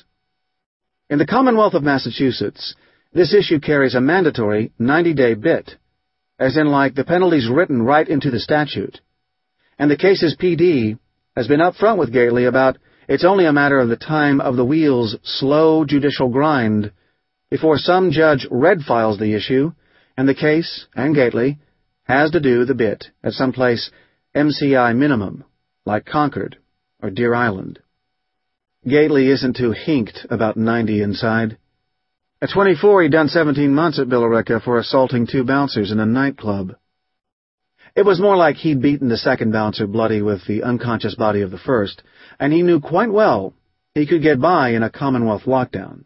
In the Commonwealth of Massachusetts, this issue carries a mandatory ninety-day bit, as in like the penalties written right into the statute, and the case's P D has been up front with Gately about it's only a matter of the time of the wheel's slow judicial grind before some judge red files the issue, and the case, and Gately, has to do the bit at some place M C I minimum, like Concord or Deer Island. Gately isn't too hinked about ninety inside. At twenty-four, he'd done seventeen months at Billerica for assaulting two bouncers in a nightclub. It was more like he'd beaten the second bouncer bloody with the unconscious body of the first, and he knew quite well he could get by in a Commonwealth lockdown.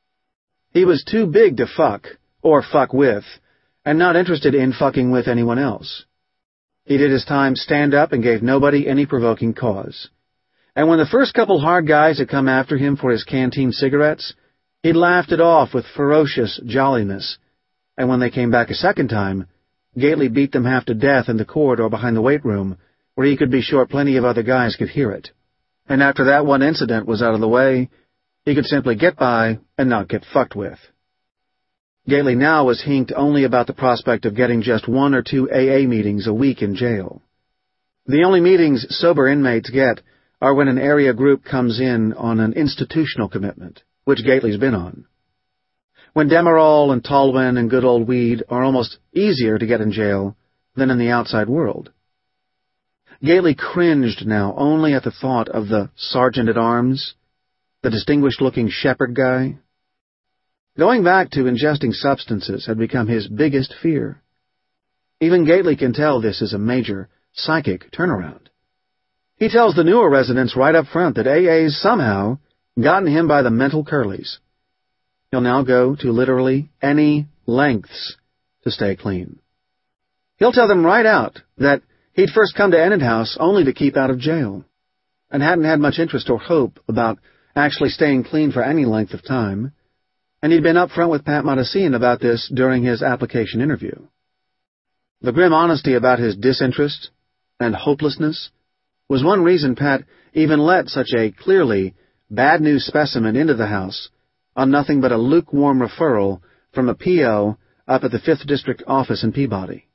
He was too big to fuck, or fuck with, and not interested in fucking with anyone else. He did his time stand up and gave nobody any provoking cause. And when the first couple hard guys had come after him for his canteen cigarettes, he'd laughed it off with ferocious jolliness, and when they came back a second time, Gately beat them half to death in the corridor behind the weight room, where he could be sure plenty of other guys could hear it. And after that one incident was out of the way, he could simply get by and not get fucked with. Gately now was hinked only about the prospect of getting just one or two A A meetings a week in jail. The only meetings sober inmates get are when an area group comes in on an institutional commitment, which Gately's been on. When Demerol and Tolwyn and good old weed are almost easier to get in jail than in the outside world. Gately cringed now only at the thought of the sergeant-at-arms, the distinguished-looking shepherd guy. Going back to ingesting substances had become his biggest fear. Even Gately can tell this is a major psychic turnaround. He tells the newer residents right up front that A A's somehow gotten him by the mental curlies. He'll now go to literally any lengths to stay clean. He'll tell them right out that he'd first come to Enid House only to keep out of jail, and hadn't had much interest or hope about actually staying clean for any length of time, and he'd been up front with Pat Modesine about this during his application interview. The grim honesty about his disinterest and hopelessness was one reason Pat even let such a clearly bad news specimen into the house on nothing but a lukewarm referral from a P O up at the fifth District office in Peabody.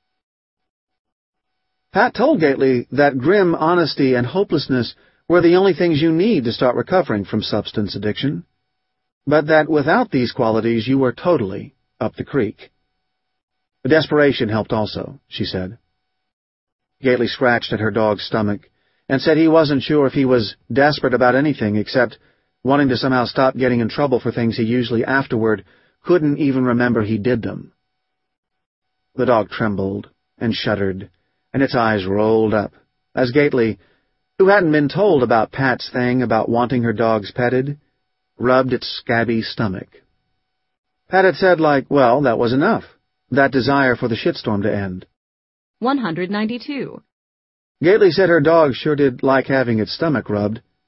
Pat told Gately that grim honesty and hopelessness were the only things you need to start recovering from substance addiction, but that without these qualities you were totally up the creek. The desperation helped also, she said. Gately scratched at her dog's stomach and said he wasn't sure if he was desperate about anything except wanting to somehow stop getting in trouble for things he usually afterward couldn't even remember he did them. The dog trembled and shuddered, and its eyes rolled up, as Gately, who hadn't been told about Pat's thing about wanting her dogs petted, rubbed its scabby stomach. Pat had said, like, well, that was enough, that desire for the shitstorm to end. one hundred ninety-two. Gately said her dog sure did like having its stomach rubbed,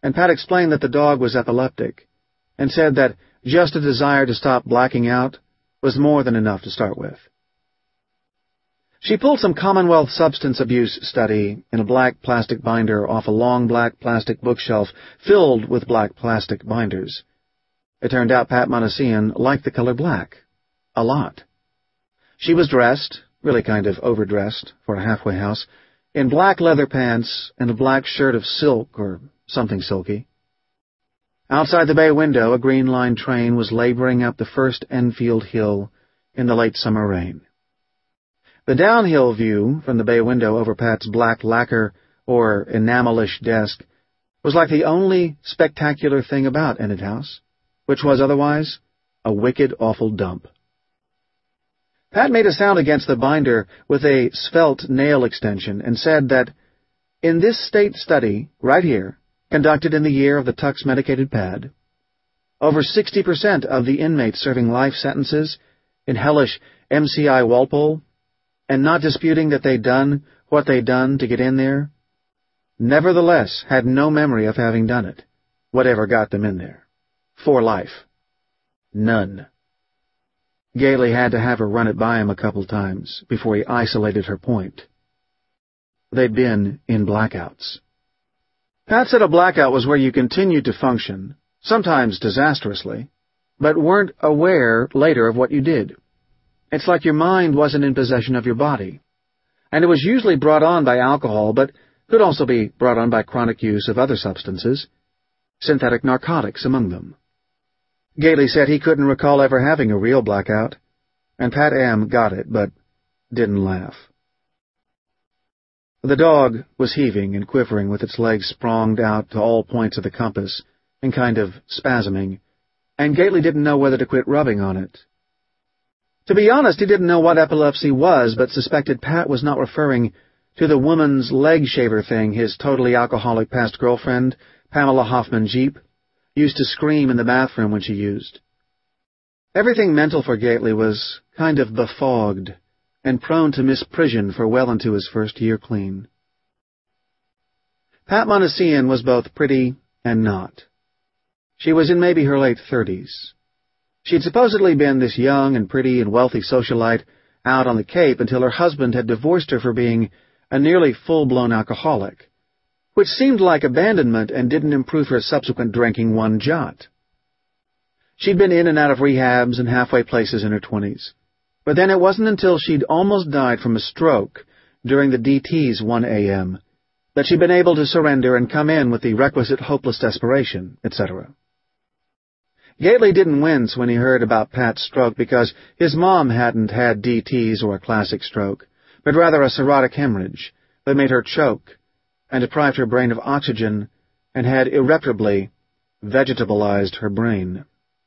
and Pat explained that the dog was epileptic, and said that just a desire to stop blacking out was more than enough to start with. She pulled some Commonwealth substance abuse study in a black plastic binder off a long black plastic bookshelf filled with black plastic binders. It turned out Pat Montesian liked the color black. A lot. She was dressed, really kind of overdressed for a halfway house, in black leather pants and a black shirt of silk or something silky. Outside the bay window, a green-line train was laboring up the first Enfield hill in the late summer rain. The downhill view from the bay window over Pat's black lacquer or enamelish desk was like the only spectacular thing about Enid House, which was otherwise a wicked, awful dump. Pat made a sound against the binder with a svelte nail extension and said that in this state study, right here, conducted in the year of the Tux-medicated pad, over sixty percent of the inmates serving life sentences in hellish M C I Walpole, and not disputing that they'd done what they'd done to get in there, nevertheless had no memory of having done it, whatever got them in there. For life. None. Gately had to have her run it by him a couple times before he isolated her point. They'd been in blackouts. Pat said a blackout was where you continued to function, sometimes disastrously, but weren't aware later of what you did. It's like your mind wasn't in possession of your body, and it was usually brought on by alcohol, but could also be brought on by chronic use of other substances, synthetic narcotics among them. Gately said he couldn't recall ever having a real blackout, and Pat M. got it, but didn't laugh. The dog was heaving and quivering with its legs spronged out to all points of the compass and kind of spasming, and Gately didn't know whether to quit rubbing on it. To be honest, he didn't know what epilepsy was, but suspected Pat was not referring to the woman's leg shaver thing his totally alcoholic past girlfriend, Pamela Hoffman Jeep, used to scream in the bathroom when she used. Everything mental for Gately was kind of befogged and prone to misprision for well into his first year clean. Pat Montesian was both pretty and not. She was in maybe her late thirties. She'd supposedly been this young and pretty and wealthy socialite out on the Cape until her husband had divorced her for being a nearly full-blown alcoholic, which seemed like abandonment and didn't improve her subsequent drinking one jot. She'd been in and out of rehabs and halfway places in her twenties, but then it wasn't until she'd almost died from a stroke during the D T's one A M that she'd been able to surrender and come in with the requisite hopeless desperation, et cetera. Gately didn't wince when he heard about Pat's stroke because his mom hadn't had D T's or a classic stroke, but rather a cirrhotic hemorrhage that made her choke and deprived her brain of oxygen and had irreparably vegetabilized her brain.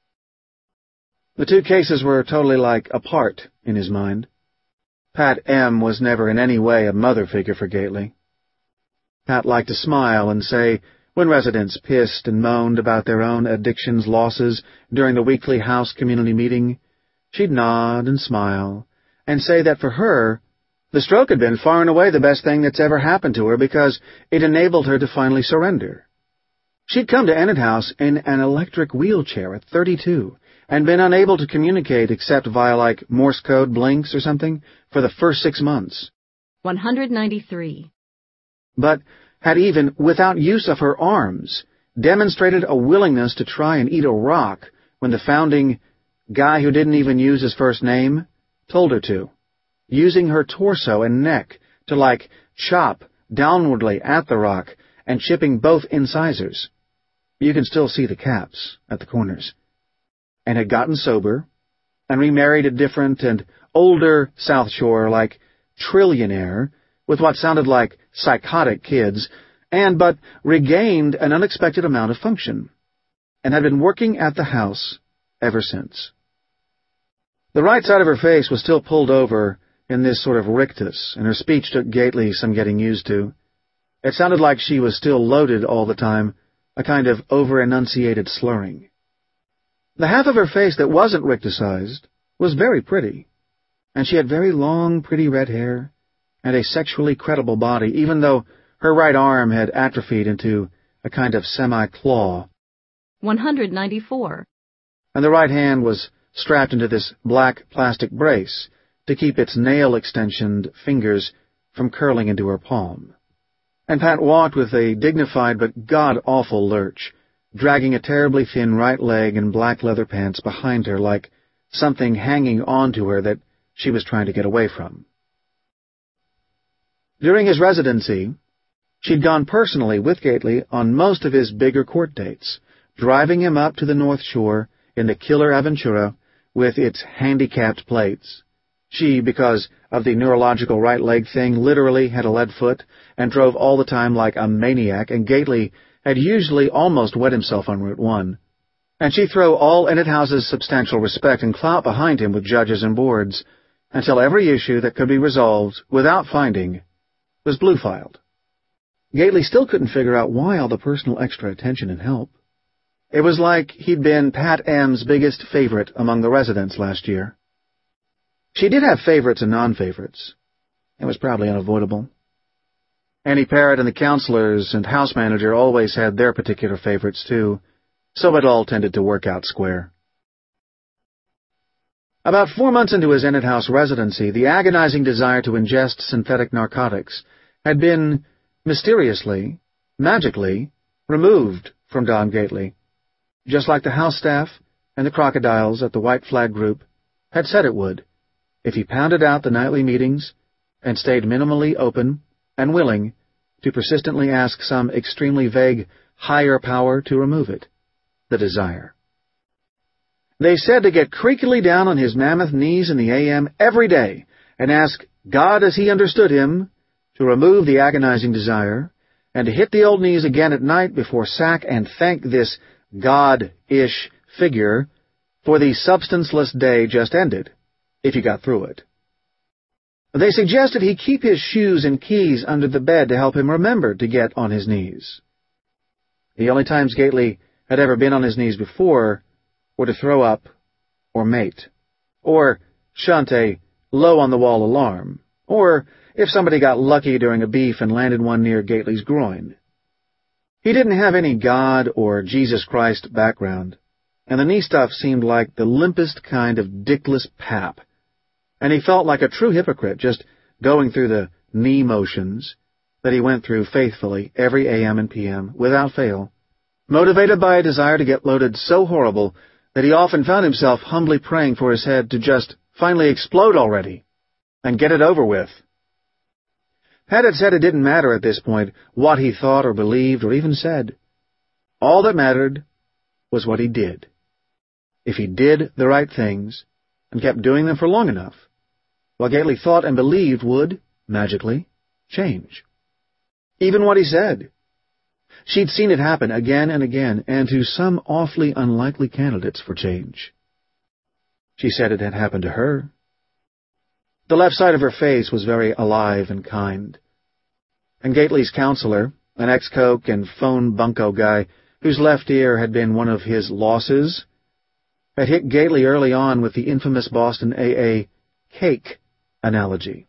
The two cases were totally, like, apart in his mind. Pat M. was never in any way a mother figure for Gately. Pat liked to smile and say, when residents pissed and moaned about their own addictions losses during the weekly house community meeting, she'd nod and smile and say that for her, the stroke had been far and away the best thing that's ever happened to her because it enabled her to finally surrender. She'd come to Enid House in an electric wheelchair at thirty-two and been unable to communicate except via, like, Morse code blinks or something for the first six months. one hundred ninety-three. But had even, without use of her arms, demonstrated a willingness to try and eat a rock when the founding guy who didn't even use his first name told her to, using her torso and neck to, like, chop downwardly at the rock and chipping both incisors. You can still see the caps at the corners. And had gotten sober and remarried a different and older South Shore, like, trillionaire with what sounded like psychotic kids, and but regained an unexpected amount of function, and had been working at the house ever since. The right side of her face was still pulled over in this sort of rictus, and her speech took Gately some getting used to. It sounded like she was still loaded all the time, a kind of over-enunciated slurring. The half of her face that wasn't rictusized was very pretty, and she had very long, pretty red hair, and a sexually credible body, even though her right arm had atrophied into a kind of semi-claw. one hundred ninety-four. And the right hand was strapped into this black plastic brace to keep its nail-extensioned fingers from curling into her palm. And Pat walked with a dignified but god-awful lurch, dragging a terribly thin right leg and black leather pants behind her like something hanging onto her that she was trying to get away from. During his residency, she'd gone personally with Gately on most of his bigger court dates, driving him up to the North Shore in the killer Aventura with its handicapped plates. She, because of the neurological right leg thing, literally had a lead foot and drove all the time like a maniac, and Gately had usually almost wet himself on Route one. And she'd throw all Enid House's substantial respect and clout behind him with judges and boards, until every issue that could be resolved without finding was blue-filed. Gately still couldn't figure out why all the personal extra attention and help. It was like he'd been Pat M's biggest favorite among the residents last year. She did have favorites and non-favorites. It was probably unavoidable. Annie Parrott and the counselors and house manager always had their particular favorites, too, so it all tended to work out square. About four months into his Enid House residency, the agonizing desire to ingest synthetic narcotics had been, mysteriously, magically, removed from Don Gately, just like the house staff and the crocodiles at the White Flag Group had said it would, if he pounded out the nightly meetings and stayed minimally open and willing to persistently ask some extremely vague higher power to remove it, the desire. They said to get creakily down on his mammoth knees in the A M every day and ask God as he understood him to remove the agonizing desire, and to hit the old knees again at night before sack and thank this God-ish figure for the substanceless day just ended, if he got through it. They suggested he keep his shoes and keys under the bed to help him remember to get on his knees. The only times Gately had ever been on his knees before were to throw up or mate, or shunt a low-on-the-wall alarm, or if somebody got lucky during a beef and landed one near Gately's groin. He didn't have any God or Jesus Christ background, and the knee stuff seemed like the limpest kind of dickless pap, and he felt like a true hypocrite just going through the knee motions that he went through faithfully every A M and P M without fail, motivated by a desire to get loaded so horrible that he often found himself humbly praying for his head to just finally explode already and get it over with. Pat had said it didn't matter at this point what he thought or believed or even said. All that mattered was what he did. If he did the right things and kept doing them for long enough, what Gately thought and believed would, magically, change. Even what he said. She'd seen it happen again and again, and to some awfully unlikely candidates for change. She said it had happened to her. The left side of her face was very alive and kind. And Gately's counselor, an ex-coke and phone bunco guy whose left ear had been one of his losses, had hit Gately early on with the infamous Boston A A cake analogy.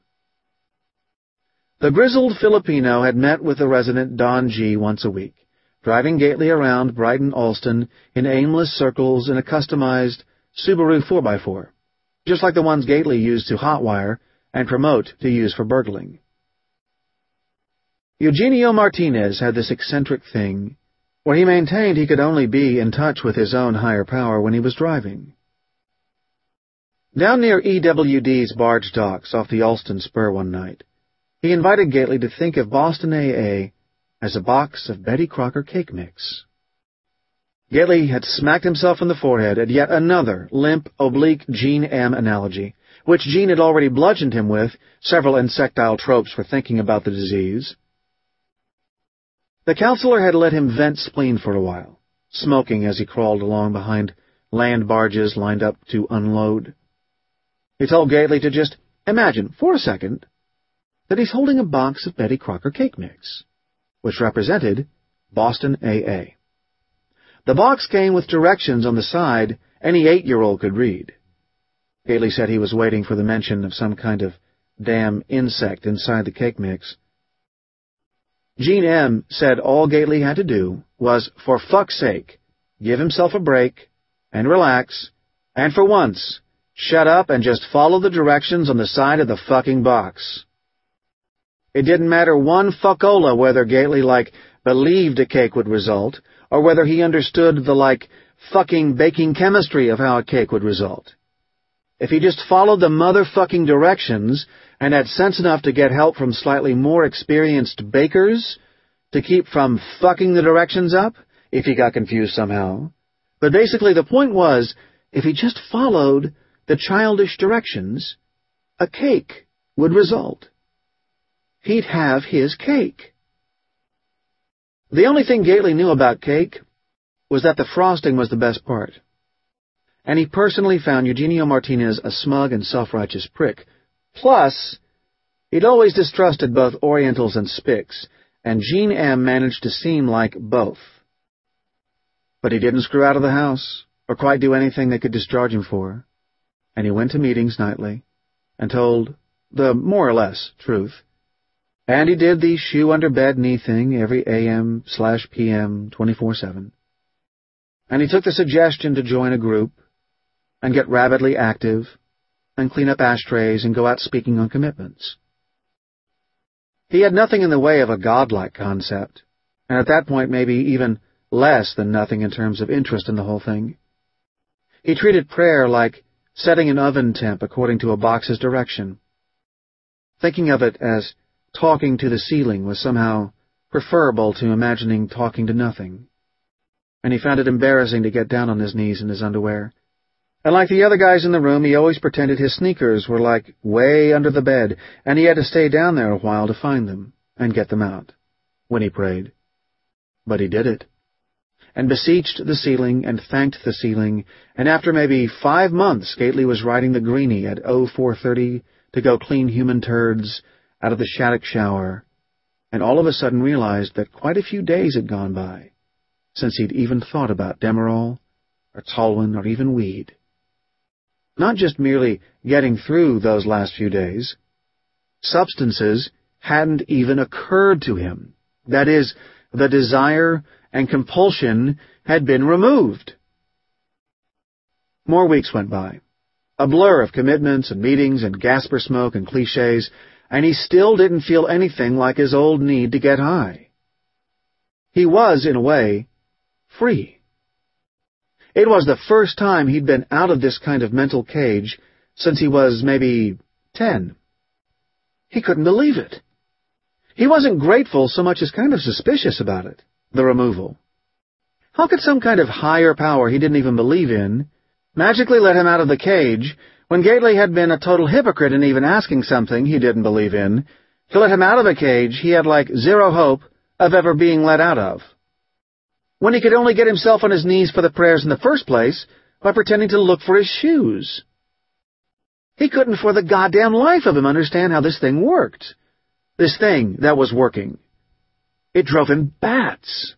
The grizzled Filipino had met with the resident Don G. once a week, driving Gately around Brighton Alston in aimless circles in a customized Subaru four by four. Just like the ones Gately used to hotwire and promote to use for burgling. Eugenio Martinez had this eccentric thing where he maintained he could only be in touch with his own higher power when he was driving. Down near E W D's barge docks off the Alston Spur one night, he invited Gately to think of Boston A A as a box of Betty Crocker cake mix. Gately had smacked himself in the forehead at yet another limp, oblique Gene M. analogy, which Gene had already bludgeoned him with several insectile tropes for thinking about the disease. The counselor had let him vent spleen for a while, smoking as he crawled along behind land barges lined up to unload. He told Gately to just imagine, for a second, that he's holding a box of Betty Crocker cake mix, which represented Boston A A. The box came with directions on the side any eight-year-old could read. Gately said he was waiting for the mention of some kind of damn insect inside the cake mix. Gene M. said all Gately had to do was, for fuck's sake, give himself a break and relax, and for once, shut up and just follow the directions on the side of the fucking box. It didn't matter one fuckola whether Gately, like, believed a cake would result, or whether he understood the, like, fucking baking chemistry of how a cake would result. If he just followed the motherfucking directions and had sense enough to get help from slightly more experienced bakers to keep from fucking the directions up, if he got confused somehow. But basically the point was, if he just followed the childish directions, a cake would result. He'd have his cake. The only thing Gately knew about cake was that the frosting was the best part. And he personally found Eugenio Martinez a smug and self-righteous prick. Plus, he'd always distrusted both Orientals and Spics, and Gene M. managed to seem like both. But he didn't screw out of the house, or quite do anything they could discharge him for, and he went to meetings nightly, and told the more or less truth. And he did the shoe-under-bed-knee thing every A M slash P M twenty-four seven. And he took the suggestion to join a group, and get rabidly active, and clean up ashtrays and go out speaking on commitments. He had nothing in the way of a godlike concept, and at that point maybe even less than nothing in terms of interest in the whole thing. He treated prayer like setting an oven temp according to a box's direction. Thinking of it as talking to the ceiling was somehow preferable to imagining talking to nothing. And he found it embarrassing to get down on his knees in his underwear. And like the other guys in the room, he always pretended his sneakers were like way under the bed, and he had to stay down there a while to find them and get them out when he prayed. But he did it, and beseeched the ceiling and thanked the ceiling, and after maybe five months, Gately was riding the greenie at oh four thirty to go clean human turds out of the Shattuck shower, and all of a sudden realized that quite a few days had gone by since he'd even thought about Demerol or Tolwyn or even weed. Not just merely getting through those last few days. Substances hadn't even occurred to him. That is, the desire and compulsion had been removed. More weeks went by. A blur of commitments and meetings and gasper smoke and cliches, and he still didn't feel anything like his old need to get high. He was, in a way, free. It was the first time he'd been out of this kind of mental cage since he was maybe ten. He couldn't believe it. He wasn't grateful so much as kind of suspicious about it, the removal. How could some kind of higher power he didn't even believe in magically let him out of the cage when Gately had been a total hypocrite in even asking something he didn't believe in, to let him out of a cage he had like zero hope of ever being let out of? When he could only get himself on his knees for the prayers in the first place by pretending to look for his shoes. He couldn't for the goddamn life of him understand how this thing worked. This thing that was working. It drove him bats.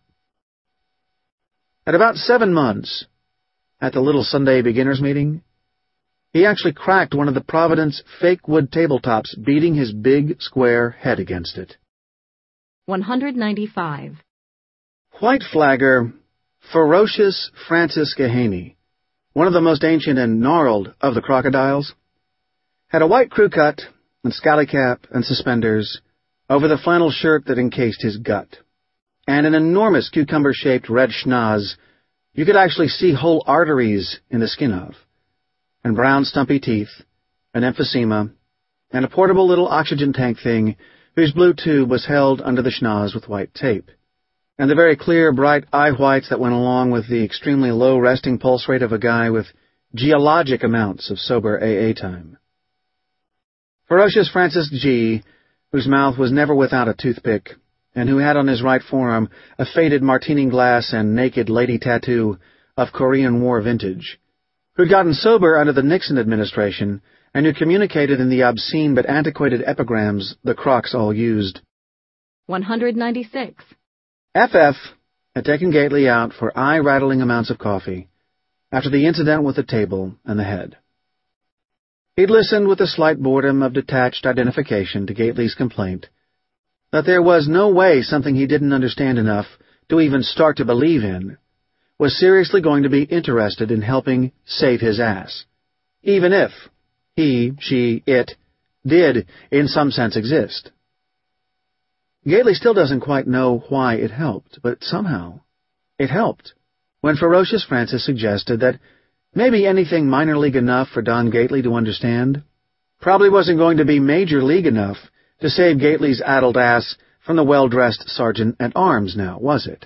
At about seven months, at the little Sunday beginners meeting, he actually cracked one of the Providence fake wood tabletops, beating his big, square head against it. one hundred ninety-five. White flagger Ferocious Francis Gahaney, one of the most ancient and gnarled of the crocodiles, had a white crew cut and scally cap and suspenders over the flannel shirt that encased his gut, and an enormous cucumber-shaped red schnoz you could actually see whole arteries in the skin of, and brown stumpy teeth, an emphysema, and a portable little oxygen tank thing whose blue tube was held under the schnoz with white tape, and the very clear, bright eye whites that went along with the extremely low resting pulse rate of a guy with geologic amounts of sober A A time. Ferocious Francis G., whose mouth was never without a toothpick, and who had on his right forearm a faded martini glass and naked lady tattoo of Korean War vintage, who'd gotten sober under the Nixon administration and who communicated in the obscene but antiquated epigrams the crocs all used. one hundred ninety-six. F F had taken Gately out for eye-rattling amounts of coffee after the incident with the table and the head. He'd listened with a slight boredom of detached identification to Gately's complaint, that there was no way something he didn't understand enough to even start to believe in was seriously going to be interested in helping save his ass, even if he, she, it did in some sense exist. Gately still doesn't quite know why it helped, but somehow it helped when Ferocious Francis suggested that maybe anything minor league enough for Don Gately to understand probably wasn't going to be major league enough to save Gately's addled ass from the well-dressed sergeant-at-arms now, was it?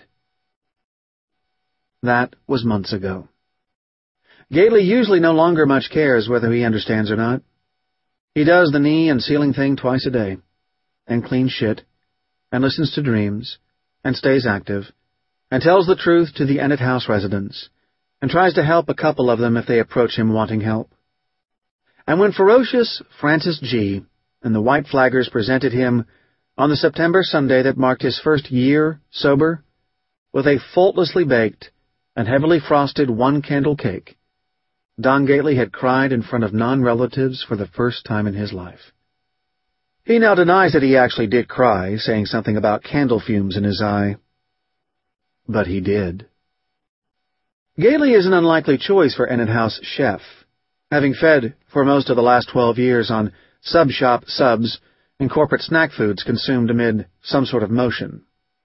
That was months ago. Gately usually no longer much cares whether he understands or not. He does the knee and ceiling thing twice a day, and cleans shit, and listens to dreams, and stays active, and tells the truth to the Ennet House residents, and tries to help a couple of them if they approach him wanting help. And when Ferocious Francis G. and the White Flaggers presented him on the September Sunday that marked his first year sober, with a faultlessly baked and heavily frosted one-candle cake, Don Gately had cried in front of non-relatives for the first time in his life. He now denies that he actually did cry, saying something about candle fumes in his eye. But he did. Gately is an unlikely choice for Ennet House chef, having fed for most of the last twelve years on sub-shop subs and corporate snack foods consumed amid some sort of motion.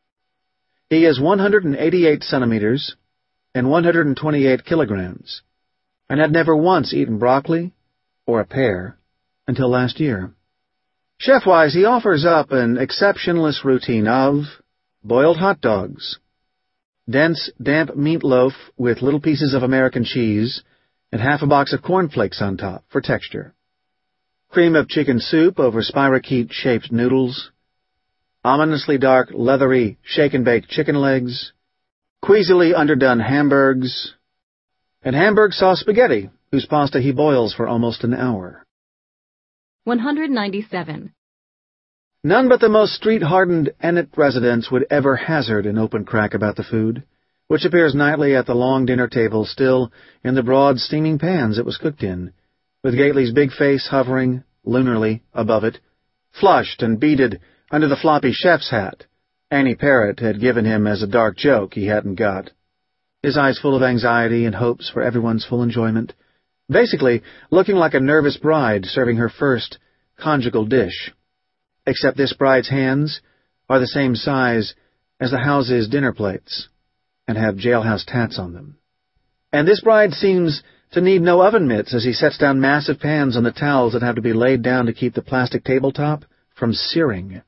He is one hundred eighty-eight centimeters and one hundred twenty-eight kilograms, and had never once eaten broccoli or a pear until last year. Chef-wise, he offers up an exceptionless routine of boiled hot dogs, dense, damp meatloaf with little pieces of American cheese and half a box of cornflakes on top for texture, cream of chicken soup over spirochete-shaped noodles, ominously dark, leathery, shake-and-bake chicken legs, queasily underdone hamburgs, and Hamburg sauce spaghetti, whose pasta he boils for almost an hour. one hundred ninety-seven. None but the most street-hardened Ennet residents would ever hazard an open crack about the food, which appears nightly at the long dinner table still in the broad, steaming pans it was cooked in, with Gately's big face hovering, lunarly, above it, flushed and beaded under the floppy chef's hat Annie Parrott had given him as a dark joke he hadn't got, his eyes full of anxiety and hopes for everyone's full enjoyment, basically looking like a nervous bride serving her first conjugal dish, except this bride's hands are the same size as the house's dinner plates and have jailhouse tats on them. And this bride seems to need no oven mitts as he sets down massive pans on the towels that have to be laid down to keep the plastic tabletop from searing.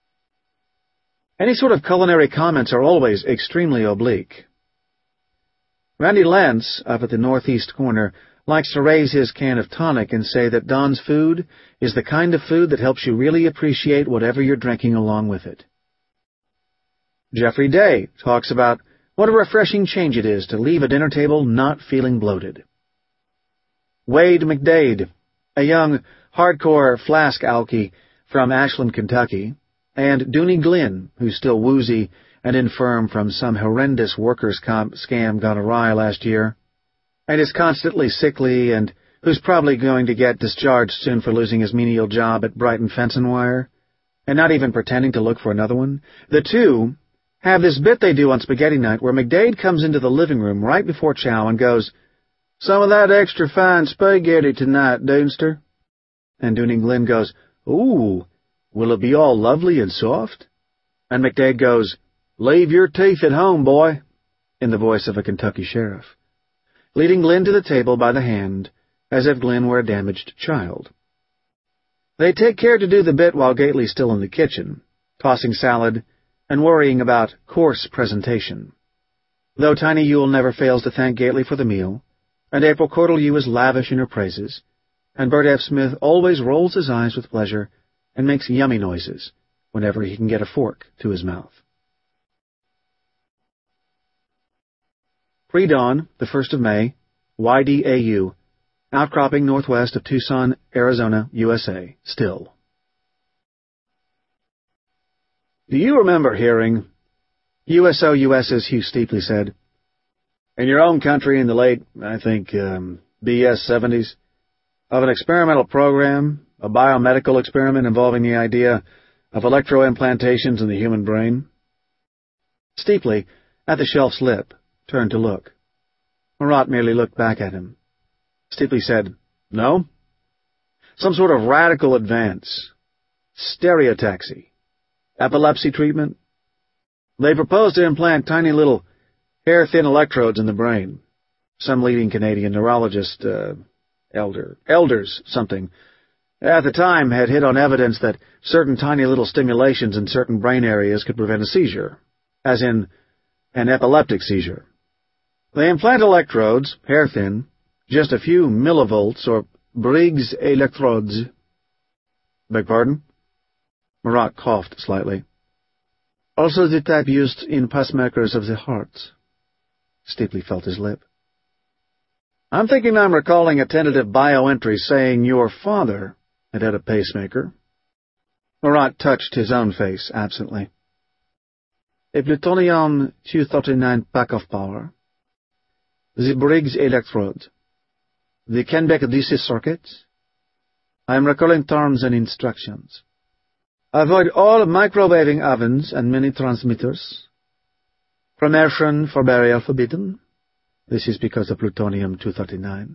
Any sort of culinary comments are always extremely oblique. Randy Lentz, up at the northeast corner, likes to raise his can of tonic and say that Don's food is the kind of food that helps you really appreciate whatever you're drinking along with it. Jeffrey Day talks about what a refreshing change it is to leave a dinner table not feeling bloated. Wade McDade, a young hardcore flask alky from Ashland, Kentucky, and Dooney Glynn, who's still woozy and infirm from some horrendous workers' comp scam gone awry last year, and is constantly sickly and who's probably going to get discharged soon for losing his menial job at Brighton Fence and Wire, and not even pretending to look for another one. The two have this bit they do on Spaghetti Night where McDade comes into the living room right before chow and goes, "Some of that extra fine spaghetti tonight, Doonster." And Dooney Glynn goes, "Ooh, will it be all lovely and soft?" And McDade goes, "Leave your teeth at home, boy," in the voice of a Kentucky sheriff, leading Glynn to the table by the hand, as if Glynn were a damaged child. They take care to do the bit while Gately's still in the kitchen, tossing salad and worrying about coarse presentation, though Tiny Yule never fails to thank Gately for the meal, and April Cortelyou is lavish in her praises, and Bert F. Smith always rolls his eyes with pleasure and makes yummy noises whenever he can get a fork to his mouth. Pre-dawn, the first of May, Y D A U, outcropping northwest of Tucson, Arizona, U S A, still. Do you remember hearing, U S O U S's Hugh Steepley said, in your own country in the late, I think, um, B S seventies, of an experimental program, a biomedical experiment involving the idea of electroimplantations in the human brain? Steeply, at the shelf's lip, turned to look. Marat merely looked back at him. Steeply said, "No. Some sort of radical advance. Stereotaxy. Epilepsy treatment. They propose to implant tiny little hair-thin electrodes in the brain. Some leading Canadian neurologist, uh, elder, elders, something, at the time had hit on evidence that certain tiny little stimulations in certain brain areas could prevent a seizure, as in an epileptic seizure. They implant electrodes, hair-thin, just a few millivolts or Briggs electrodes." "Beg pardon?" Marat coughed slightly. "Also the type used in pacemakers of the heart." Steeply felt his lip. "I'm thinking I'm recalling a tentative bioentry saying your father had had a pacemaker." Marat touched his own face absently. "A plutonium two thirty-nine pack of power. The Briggs electrode. The Kenbeck D C circuit. I am recalling terms and instructions. Avoid all microwaving ovens and mini transmitters. Promotion for burial forbidden. This is because of plutonium two thirty-nine.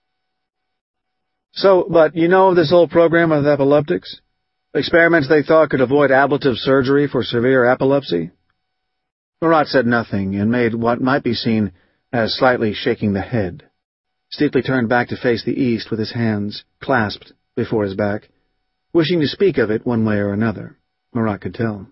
So, but you know of this whole program with epileptics? Experiments they thought could avoid ablative surgery for severe epilepsy?" Marat said nothing and made what might be seen as slightly shaking the head. Steeply turned back to face the east with his hands clasped before his back, wishing to speak of it one way or another. Marat could tell.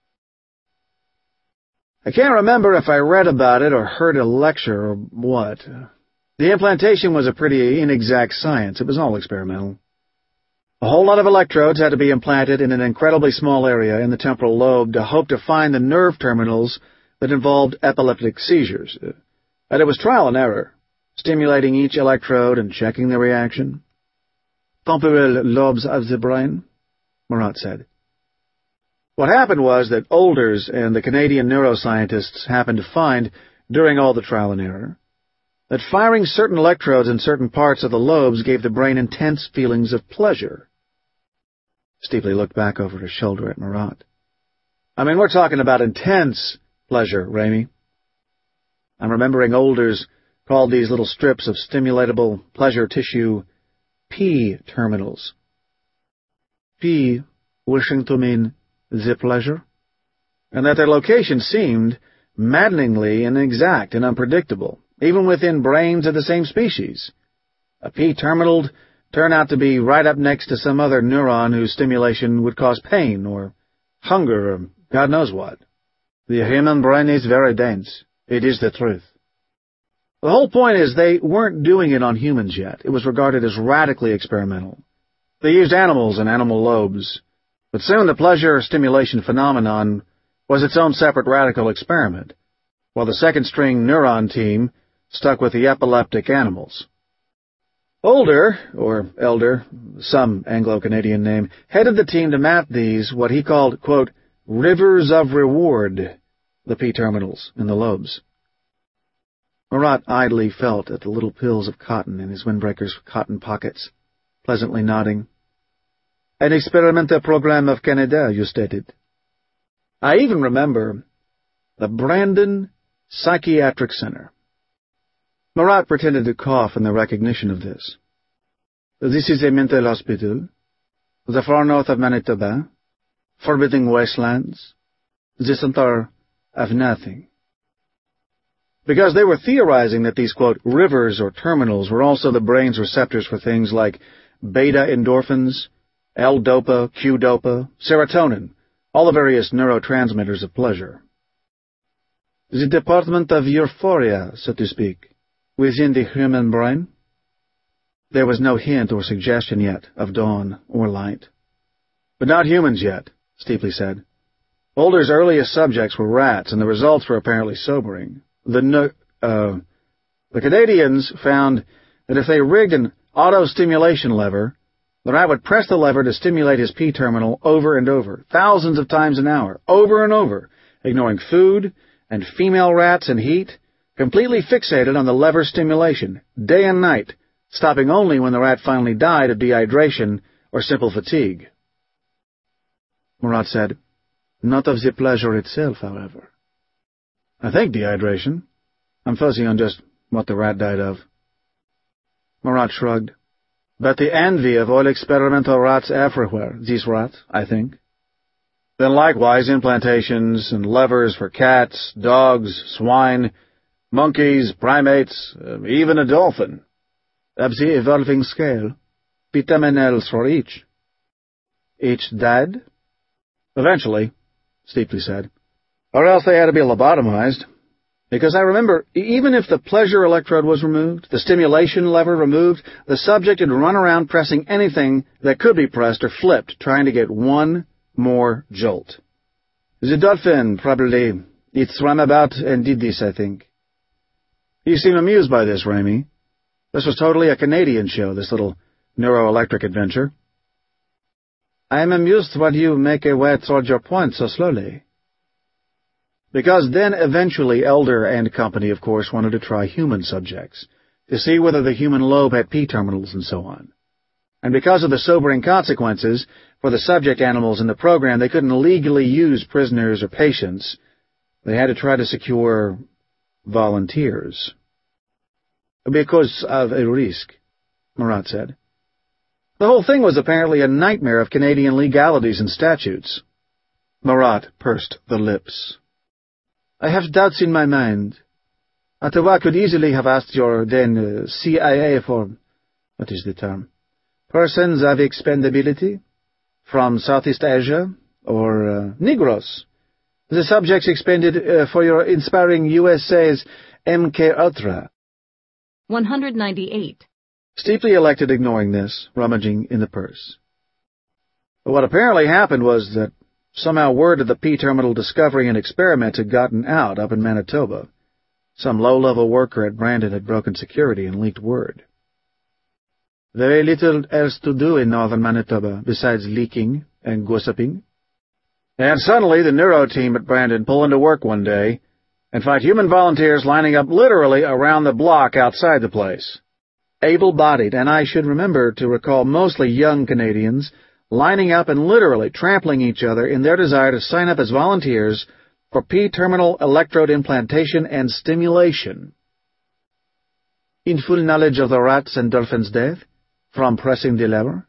"I can't remember if I read about it or heard a lecture or what. The implantation was a pretty inexact science. It was all experimental. A whole lot of electrodes had to be implanted in an incredibly small area in the temporal lobe to hope to find the nerve terminals that involved epileptic seizures. And it was trial and error, stimulating each electrode and checking the reaction." "Temporal lobes of the brain," Marat said. "What happened was that Olders and the Canadian neuroscientists happened to find, during all the trial and error, that firing certain electrodes in certain parts of the lobes gave the brain intense feelings of pleasure." Steeply looked back over his shoulder at Marat. "I mean, we're talking about intense pleasure, Ramey. I'm remembering Olders called these little strips of stimulatable pleasure tissue P terminals. P wishing to mean the pleasure, and that their location seemed maddeningly inexact and unpredictable, even within brains of the same species. A P-terminal turned out to be right up next to some other neuron whose stimulation would cause pain or hunger or God knows what. The human brain is very dense. It is the truth. The whole point is they weren't doing it on humans yet. It was regarded as radically experimental. They used animals and animal lobes. But soon the pleasure-stimulation phenomenon was its own separate radical experiment, while the second-string neuron team stuck with the epileptic animals. Older, or Elder, some Anglo-Canadian name, headed the team to map these, what he called, quote, rivers of reward, the P-terminals in the lobes. Marat idly felt at the little pills of cotton in his windbreaker's cotton pockets, pleasantly nodding. An experimental program of Canada, you stated. I even remember the Brandon Psychiatric Center. Marat pretended to cough in the recognition of this. This is a mental hospital, the far north of Manitoba, forbidding wastelands, the center of nothing. Because they were theorizing that these, quote, rivers or terminals were also the brain's receptors for things like beta-endorphins, L-dopa, Q-dopa, serotonin, all the various neurotransmitters of pleasure. The department of euphoria, so to speak, within the human brain? There was no hint or suggestion yet of dawn or light. But not humans yet, Steeply said. Older's earliest subjects were rats, and the results were apparently sobering. The, no, uh, the Canadians found that if they rigged an auto-stimulation lever, the rat would press the lever to stimulate his P-terminal over and over, thousands of times an hour, over and over, ignoring food and female rats and heat, completely fixated on the lever stimulation, day and night, stopping only when the rat finally died of dehydration or simple fatigue. Marat said. Not of the pleasure itself, however. I think dehydration. I'm fuzzy on just what the rat died of. Marat shrugged. But the envy of all experimental rats everywhere, these rats, I think. Then likewise implantations and levers for cats, dogs, swine, monkeys, primates, uh, even a dolphin. Of the evolving scale, vitaminels for each. Each died? Eventually, Steepley said. Or else they had to be lobotomized. Because I remember, even if the pleasure electrode was removed, the stimulation lever removed, the subject would run around pressing anything that could be pressed or flipped, trying to get one more jolt. The dolphin, probably. It swam about and did this, I think. You seem amused by this, Raimi. This was totally a Canadian show, this little neuroelectric adventure. I am amused when you make a way towards your point so slowly. Because then eventually Elder and company, of course, wanted to try human subjects, to see whether the human lobe had P-terminals and so on. And because of the sobering consequences for the subject animals in the program, they couldn't legally use prisoners or patients. They had to try to secure volunteers. Because of a risk, Marat said. The whole thing was apparently a nightmare of Canadian legalities and statutes. Marat pursed the lips. I have doubts in my mind. Ottawa could easily have asked your then uh, C I A for, what is the term, persons of expendability, from Southeast Asia, or uh, Negroes, the subjects expended uh, for your inspiring U S A's M K Ultra. one hundred ninety-eight. Steepley elected ignoring this, rummaging in the purse. But what apparently happened was that somehow word of the P-terminal discovery and experiment had gotten out up in Manitoba. Some low-level worker at Brandon had broken security and leaked word. Very little else to do in northern Manitoba besides leaking and gossiping. And suddenly the neuro team at Brandon pull into work one day and find human volunteers lining up literally around the block outside the place. Able-bodied, and I should remember to recall mostly young Canadians, lining up and literally trampling each other in their desire to sign up as volunteers for P-terminal electrode implantation and stimulation. In full knowledge of the rat's and dolphin's death, from pressing the lever.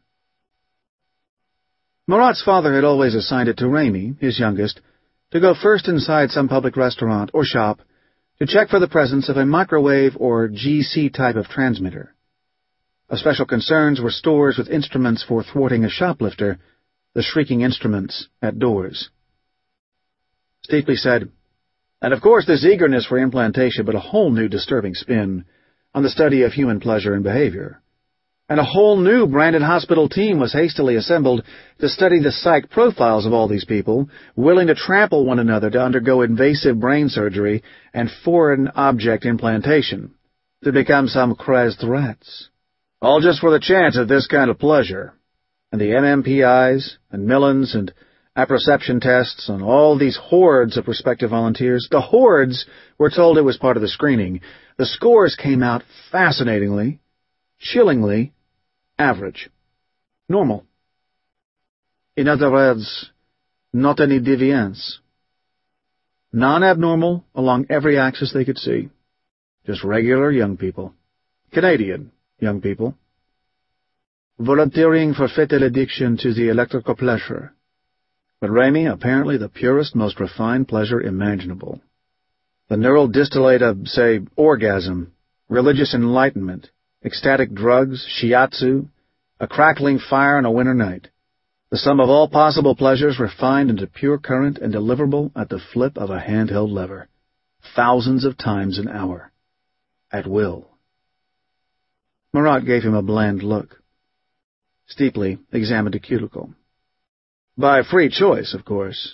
Marat's father had always assigned it to Raimi, his youngest, to go first inside some public restaurant or shop to check for the presence of a microwave or G C type of transmitter. Of special concerns were stores with instruments for thwarting a shoplifter, the shrieking instruments at doors. Steepley said, and of course this eagerness for implantation but a whole new disturbing spin on the study of human pleasure and behavior. And a whole new Brandon Hospital team was hastily assembled to study the psych profiles of all these people, willing to trample one another to undergo invasive brain surgery and foreign object implantation, to become some crazed rats. All just for the chance of this kind of pleasure. And the M M P Is, and Millens, and apperception tests on all these hordes of prospective volunteers. The hordes were told it was part of the screening. The scores came out fascinatingly, chillingly, average. Normal. In other words, not any deviance. Non-abnormal along every axis they could see. Just regular young people. Canadian young people. Volunteering for fatal addiction to the electrical pleasure. But Raimi, apparently the purest, most refined pleasure imaginable. The neural distillate of, say, orgasm, religious enlightenment, ecstatic drugs, shiatsu, a crackling fire on a winter night. The sum of all possible pleasures refined into pure current and deliverable at the flip of a handheld lever. Thousands of times an hour. At will. Marat gave him a bland look. Steepley examined a cuticle. By free choice, of course.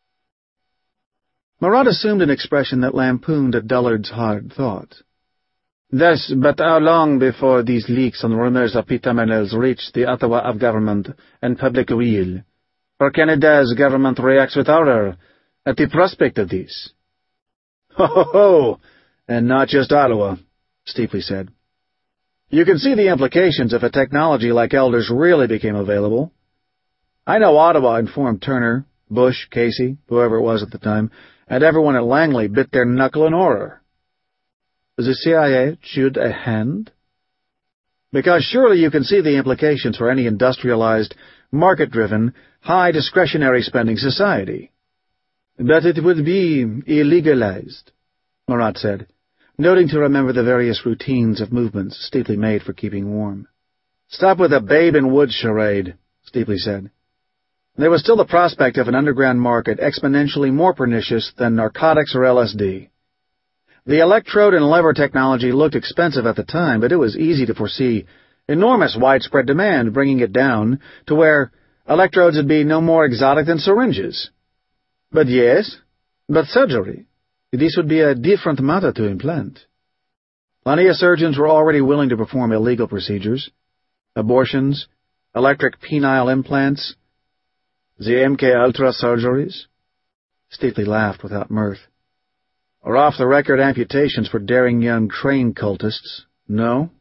Marat assumed an expression that lampooned a dullard's hard thought. Thus, but how long before these leaks and rumors of P-terminals reach the Ottawa of government and public will? For Canada's government reacts with horror at the prospect of this. Ho, ho, ho! And not just Ottawa, Steepley said. You can see the implications if a technology like Elder's really became available. I know Ottawa informed Turner, Bush, Casey, whoever it was at the time, and everyone at Langley bit their knuckle in horror. The C I A chewed a hand? Because surely you can see the implications for any industrialized, market-driven, high-discretionary spending society. But it would be illegalized, Marat said, noting to remember the various routines of movements Steepley made for keeping warm. Stop with the babe-in-woods charade, Steepley said. There was still the prospect of an underground market exponentially more pernicious than narcotics or L S D. The electrode and lever technology looked expensive at the time, but it was easy to foresee enormous widespread demand, bringing it down to where electrodes would be no more exotic than syringes. But yes, but surgery, this would be a different matter to implant. Plenty of surgeons were already willing to perform illegal procedures, abortions, electric penile implants, the M K Ultra surgeries. Steepley laughed without mirth. Or off-the-record amputations for daring young train cultists, no?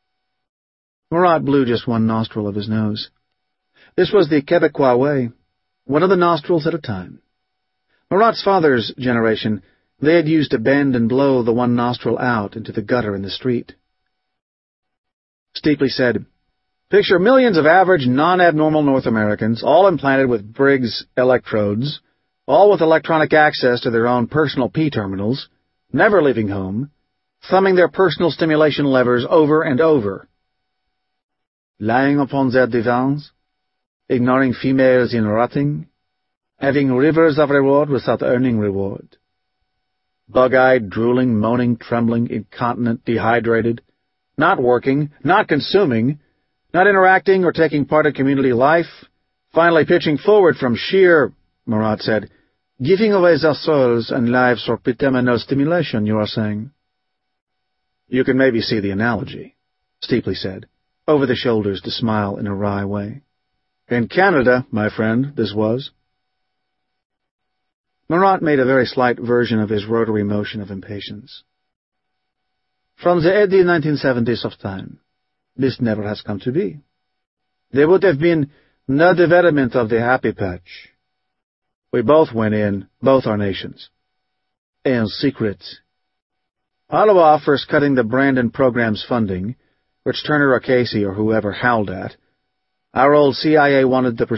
Marat blew just one nostril of his nose. This was the Quebecois way, one of the nostrils at a time. Marat's father's generation, they had used to bend and blow the one nostril out into the gutter in the street. Steepley said, Picture millions of average, non-abnormal North Americans, all implanted with Briggs electrodes, all with electronic access to their own personal P-terminals, never leaving home, thumbing their personal stimulation levers over and over. Lying upon their divans, ignoring females in rotting, having rivers of reward without earning reward. Bug-eyed, drooling, moaning, trembling, incontinent, dehydrated, not working, not consuming, not interacting or taking part in community life, finally pitching forward from sheer, Marat said, giving away their souls and lives for terminal stimulation, you are saying? You can maybe see the analogy, Steepley said, over the shoulders to smile in a wry way. In Canada, my friend, this was. Marat made a very slight version of his rotary motion of impatience. From the early nineteen seventies of time, this never has come to be. There would have been no development of the Happy Patch. We both went in, both our nations. In secret. Ottawa first cutting the Brandon program's funding, which Turner or Casey or whoever howled at. Our old C I A wanted the